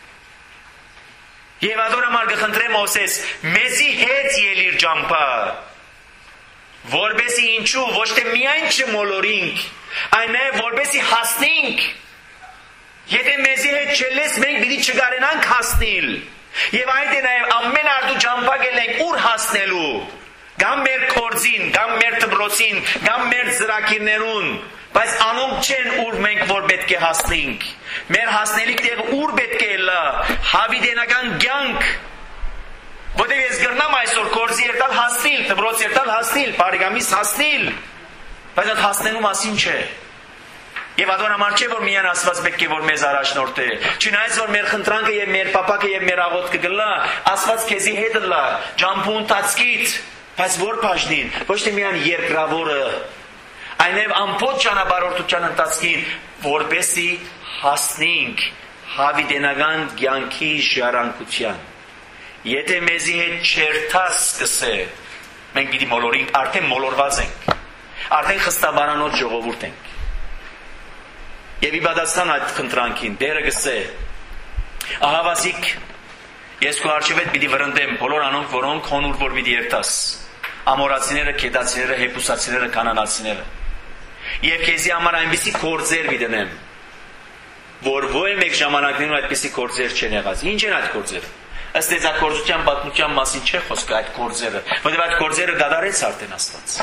Եվ adorամար կխնդրեմ Մովսես, մեզի հետ ելիր ջամփա, որբեսի ինչու ոչ թե միայն չմոլորինք, այլ նաև որբեսի հասնենք։ Եթե մեզի հետ չելես, մենք պիտի չկարենանք հասնել։ Եվ այդ է նաև ամեն արդու ջամփա գելենք ուր հասնելու։ Կամ մեր կորձին, կամ մեր դպրոցին, կամ մեր ծրագիրներուն, բայց անոնք չեն ուր մենք որ պետք է հասնենք։ Մեր հասնելիք տեղը ուր պետք է լա, հավիտենական կյանք։ Որտեղ ես գրնամ այսօր կորձի երտալ հասնել, դպրոց երտալ հասնել, բարեկամիս հասնել, բայց այդ հասնելու մասին չէ։ Եվ adorամար չէ որ միայն Աստված պետք է որ մեզ առաջնորդի։ Չնայած որ մեր խնդրանքը եւ մեր պապակը եւ մեր աղոթքը գլա, Աստված քեզի հետ լա, ջամփուն տածկից, բայց որ բաժնին, ոչ թե միայն երկրավորը, այլև ամբողջ ճանապարհորդության ընթացքին, որպեսզի հասնենք հավիտենական կյանքի ժառանգության։ Եթե մեզի հետ չերթաս սկսե, մենք պիտի մոլորենք, արդեն մոլորված ենք, արդեն խստաբարանոց ժողովուրդ ենք։ Եվ ի պատասխան այդ խնդրանքին Տերը գսե, ահավասիկ, ես քո առջև պիտի վրընդեմ բոլոր անոնք, որոնք հոնուր որ պիտի երթաս, ամորացիները, քեդացիները, հեպուսացիները, կանանացիները։ Եվ քեզի համար այնպիսի գործեր պիտի դնեմ, որ ո՞ր մեկ ժամանակներում այդպիսի գործեր չեն եղած։ Ինչ են այդ գործերը։ Ըստ ստեղծագործության պատմության մասին չէ խոսքը այդ գործերը, որտեղ այդ գործերը կատարեց արդեն Աստված։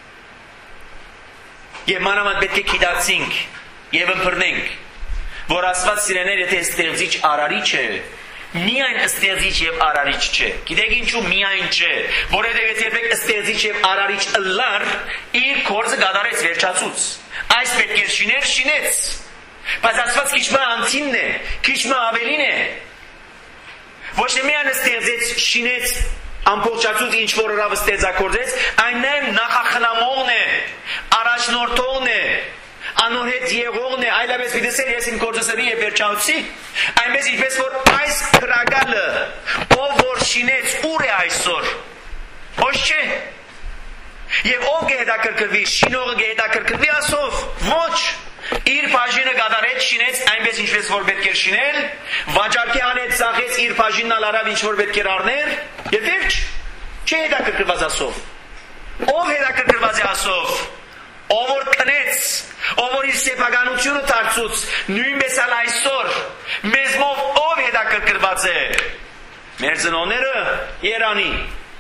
Եվ մանավանդ պետք է գիտացինք եւ ըմբռնենք, որ Աստված սիրեներ, եթե ստեղծիչ արարիչ է, միայն ստեղծիչ եւ արարիչ չէ։ Գիտեք ինչու միայն չէ, որովհետեւ եթե երբեք ստեղծիչ եւ արարիչ ըլլար, իր գործը կատարեց վերջացուց։ Այս պետք է շիներ, շինեց։ Բայց Աստված քիչ մը անցինն է, քիչ մը ավելին է։ Ոչ թե միայն ստեղծեց, շինեց, ամբողջացուց ինչ որ հրավ ստեղծագործեց, այն նաև նախախնամողն է, առաջնորդողն է, անոր հետ եղողն է, այլապես պիտի ես իմ գործը եւ վերջացի, այնպես ինչպես որ այս քրագալը, ով որ շինեց, ուր է այսօր, ոչ չէ։ Եվ ով կհետաքրքրվի, շինողը կհետաքրքրվի ասով, ոչ։ Իր բաժինը կատարեց, շինեց այնպես ինչպես որ պետք էր շինել, վաճառքի անեց, ծախեց իր բաժինն ալարավ ինչ որ պետք էր առներ, եւ վերջ, չի հետաքրքրված ասով։ Ով հետաքրքրված է ասով, ով որ քնեց, ով որ իր սեփականությունը դարձուց, նույնպես ալ այսօր, մեզմով ով հետաքրքրված է։ Մեր ծնողները Երանի,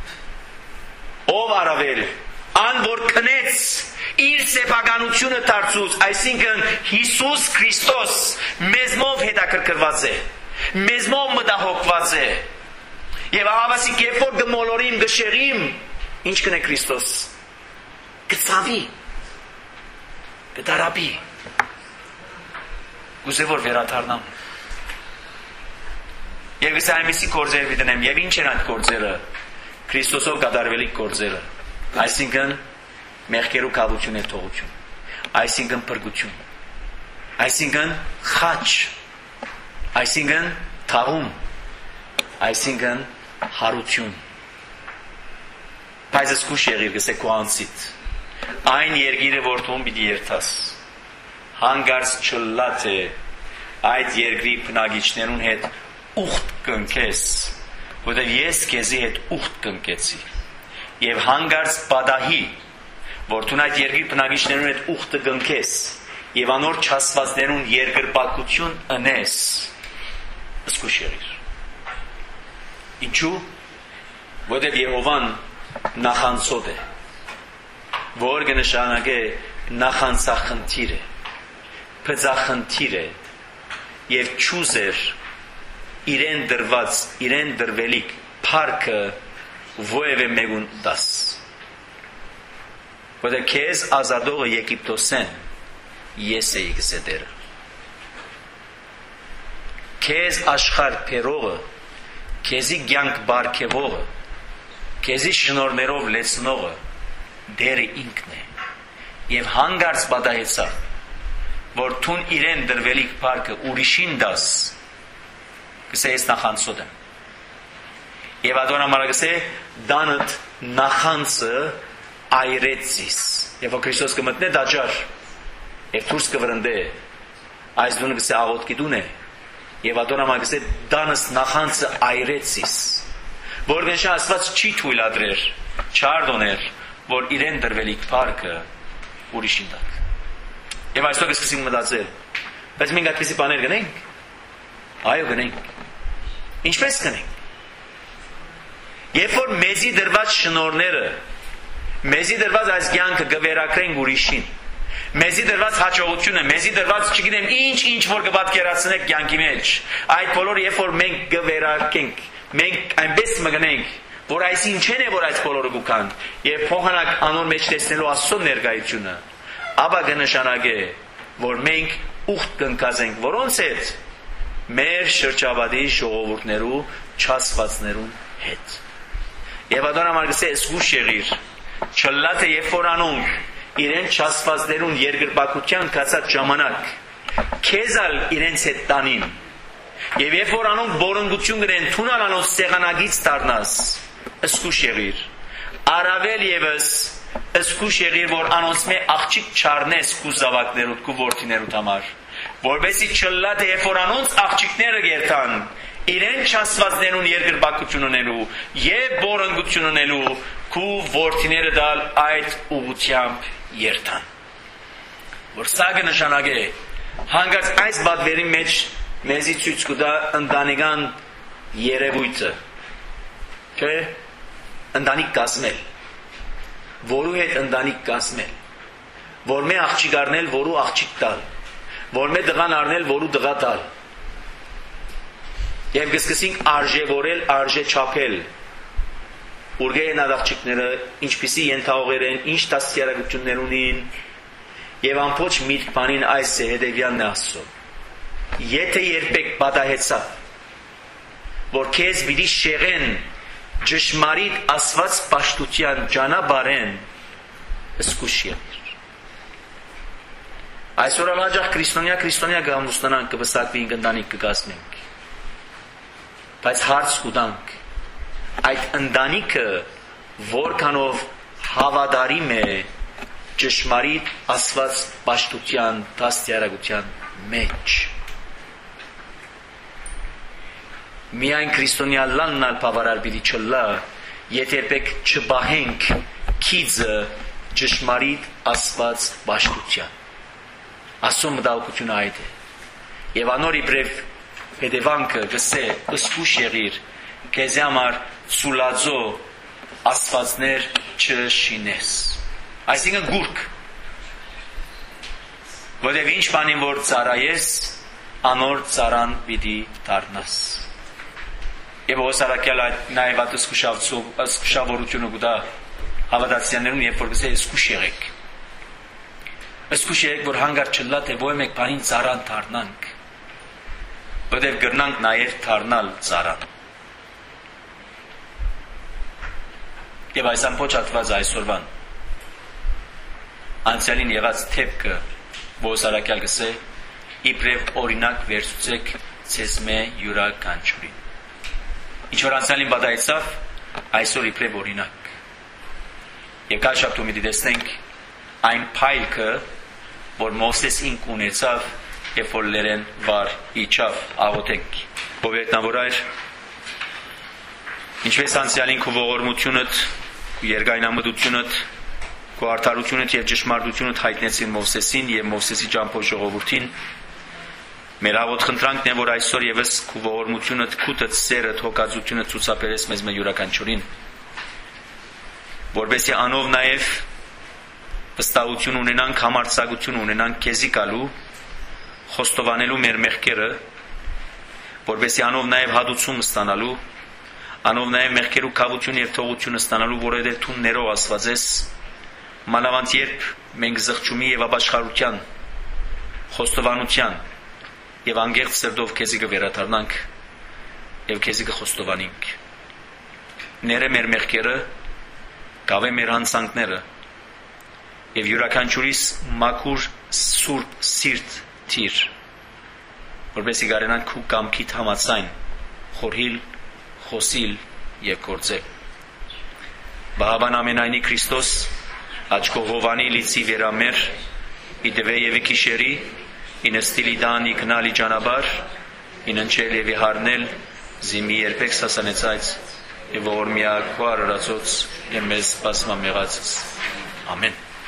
ով առավել, ան որ քնեց, իր սեփականությունը դարձուց, այսինքն Հիսուս Քրիստոս մեզմով հետաքրքրված է, մեզմով մտահոգված է։ Եվ ահավասիկ երբ որ գմոլորիմ, գշեղիմ, ինչ կնե Քրիստոս, գծավի, գդարաբի, գուզե որ վերադառնամ։ Եվ ես այնպիսի գործեր վիտնեմ, եւ ինչ են այդ գործերը, Քրիստոսով կատարվելիք գործերը, այսինքն մեղքերու կավություն է թողություն, այսինքն փրկություն, այսինքն խաչ, այսինքն թաղում, այսինքն հարություն։ Բայց զգուշ եղիր գսե քո անցիդ, այն երկիրը որտում պիտի երթաս, հանգարց չլա թե այդ երկրի բնակիչներուն հետ ուխտ կընկես, որտեղ ես քեզի հետ ուխտ կընկեցի, եւ հանգարց բադահի, որ դու այդ երկրի բնակիչներուն հետ ուխտը կընկես եւ անոր չասվածներուն երկրպագություն ընես, զգուշ եղիր։ Ինչու՞, որտեղ Եհովան նախանցոտ է, որ կնշանակե նախանցախնդիր է, փծախնդիր է եւ ճուզեր իրեն դրված, իրեն դրվելիք փառքը ովևէ մեկուն դաս։ Որտեղ քեզ ազատողը Եգիպտոսեն ես էի գսետերը։ Քեզ աշխարհ փերողը, քեզի կյանք բարգեւողը, քեզի շնորներով լեցնողը դերը ինքն է։ Եվ հանգարց պատահեցա, որ թուն իրեն դրվելիք փառքը ուրիշին դաս կսե ես նախանցոտ եմ եւ ադոնամարը կսե դանդ նախանցը այրեցիս եւ որ Քրիստոս կմտնե դաջար եւ դուրս կվրընդե այս դունը կսե աղոտքի դուն է եւ ադոնամարը կսե դանս նախանցը այրեցիս որ գնշա Աստված չի թույլատրեր չարդոներ որ իրեն դրվելիք փառքը ուրիշին տակ եւ այսօր կսկսենք մտածել բայց մենք այդպիսի բաներ գնենք այո գնենք ինչպես գնենք երբ որ մեզի դրված շնորհները մեզի դրված այս կյանքը գվերակրենք ուրիշին մեզի դրված հաջողությունը մեզի դրված չգիտեմ ինչ ինչ որ կպատկերացնենք կյանքի մեջ այդ բոլորը երբ որ մենք գվերակենք մենք այնպես մգնենք որ այս ինչեն է որ այս բոլորը գուքան եւ փոխանակ անոր մեջ տեսնելու Աստծո ներկայությունը ապա կնշանակե որ մենք ուխտ կընկածենք որոնց հետ մեր շրջապատի ժողովուրդներու չասվածներուն հետ եւ ադոնամար գսե զուշ եղիր չլաթե երբ որ անոնք իրեն չասվածներուն երկրպագության կացած ժամանակ քեզալ իրենց հետ տանին եւ երբ որ անոնք բորոնգություն գրեն թունալ անոնց սեղանագից դառնաս Ըսկուշ եղիր, առավել եւս ըսկուշ եղիր, որ անոնց մե աղջիկ չառնես քու զավակներուդ, քու որդիներուդ համար, որբեսի չլլա թե երբ որ անոնց աղջիկները գերտան, իրեն չասվածներուն երկրպագություն ունելու եւ բորոնգություն ունելու քու որդիները դալ այդ ուղությամբ երթան։ Որ սա կնշանակե հանգած այս բադվերի մեջ մեզի ցույց կտա ընտանեկան երևույթը Չէ, ընտանիք կազմել, որու հետ ընտանիք կազմել, որ մե աղջիկ առնել, որու աղջիկ տալ, որ մե դղան առնել, որու դղա տալ, և կսկսենք արժևորել, արժե չափել, ուրգե են այդ աղջիկները, ինչպիսի ենթահողեր են, ինչ դաստիարակություններ ունին, և ամբողջ միտք բանին այս է հետևյալն է Աստծո, եթե երբեք պատահեցավ, որ քեզ պիտի շեղեն Ճշմարիտ ասված պաշտության ճանապարհեն զգուշ եղիր։ Այսօր հաջող քրիստոնյա քրիստոնյա գամուստանանք կվստակվենք ընտանիք կկազմենք։ Բայց հարց կուտանք այդ ընտանիքը որքանով հավատարիմ է ճշմարիտ ասված պաշտության դաստիարակության մեջ։ Միայն քրիստոնյալանն ալ բավարար պիտի չլա, եթե երբեք չբահենք քիծը ճշմարիտ ասված պաշտության։ Աստծո մտահոգությունը այդ է։ Եվ անոր իբրև հետևանքը գսե ըսկուշ եղիր, քեզ համար սուլաձո աստվածներ չշինես։ Այսինքն գուրք։ Որտեւ ինչ բանին որ ծառայես, անոր ծառան պիտի դառնաս։ Եվ ոսարակյալ նաև այդ սկուշավորությունը գուտա հավատացյալներուն երբ որ գսե սկուշ եղեք սկուշ եղեք որ հանգար չլա թե ոյ մեկ բանին ծառան դառնանք որտեվ գրնանք նաև դառնալ ծառան եւ այս ամբողջ հատված այսօրվան անցյալին եղած թեփքը ոսարակյալ գսե իբրև օրինակ վերցուցեք ցեզ մե յուրաքանչյուրին Ինչ որ անցյալին բադայեցավ, այսօր իբրև օրինակ։ Եվ կա շաբթում մի դիտեսնենք այն փայլքը, որ Մովսես ինք ունեցավ, երբ որ լերեն վար իջավ աղոթենք։ Ով ետնավորայր, ինչպես անցյալին քո ողորմությունդ, քո երկայնամտությունդ, քո արդարությունդ եւ ճշմարտությունդ հայտնեցին Մովսեսին եւ Մովսեսի ճամփոր ժողովրդին Մեր աղոտ խնդրանքն է, որ այսօր եւս քո ողորմությունդ, քուտդ, սերդ, հոգածությունդ ցուցաբերես մեզ մե յուրաքանչյուրին, որովհետեւ անով նաեւ վստահություն ունենանք, համարձակություն ունենանք քեզի գալու, խոստովանելու մեր մեղքերը, որովհետեւ անով նաեւ հադուցում ստանալու, անով նաեւ մեղքերու կավություն եւ թողությունը ստանալու, որովհետեւ դու ներող Աստված ես, մանավանդ երբ մենք զղջումի եւ ապաշխարության, խոստովանության Եվ անգեղծ սրտով քեզի կվերադառնանք եւ քեզի կխոստովանենք Ները մեր մեղքերը գավե մեր հանցանքները եւ յուրաքանչյուրիս մաքուր սուրբ սիրտ թիր, որպեսզի կարենան քու կամքիդ համաձայն խորհիլ, խոսիլ եւ գործել։ Բահավան ամենայնի Քրիստոս աչքո Հովանի լիցի վերամեր իդվե եւ քիշերի ինստիլի դանի կնալի ճանաբար ինընչել եւ հարնել զիմի երբեք սասանեցած եւ որ միակ քո արարածոց եւ մեզ բազմամեղացս ամեն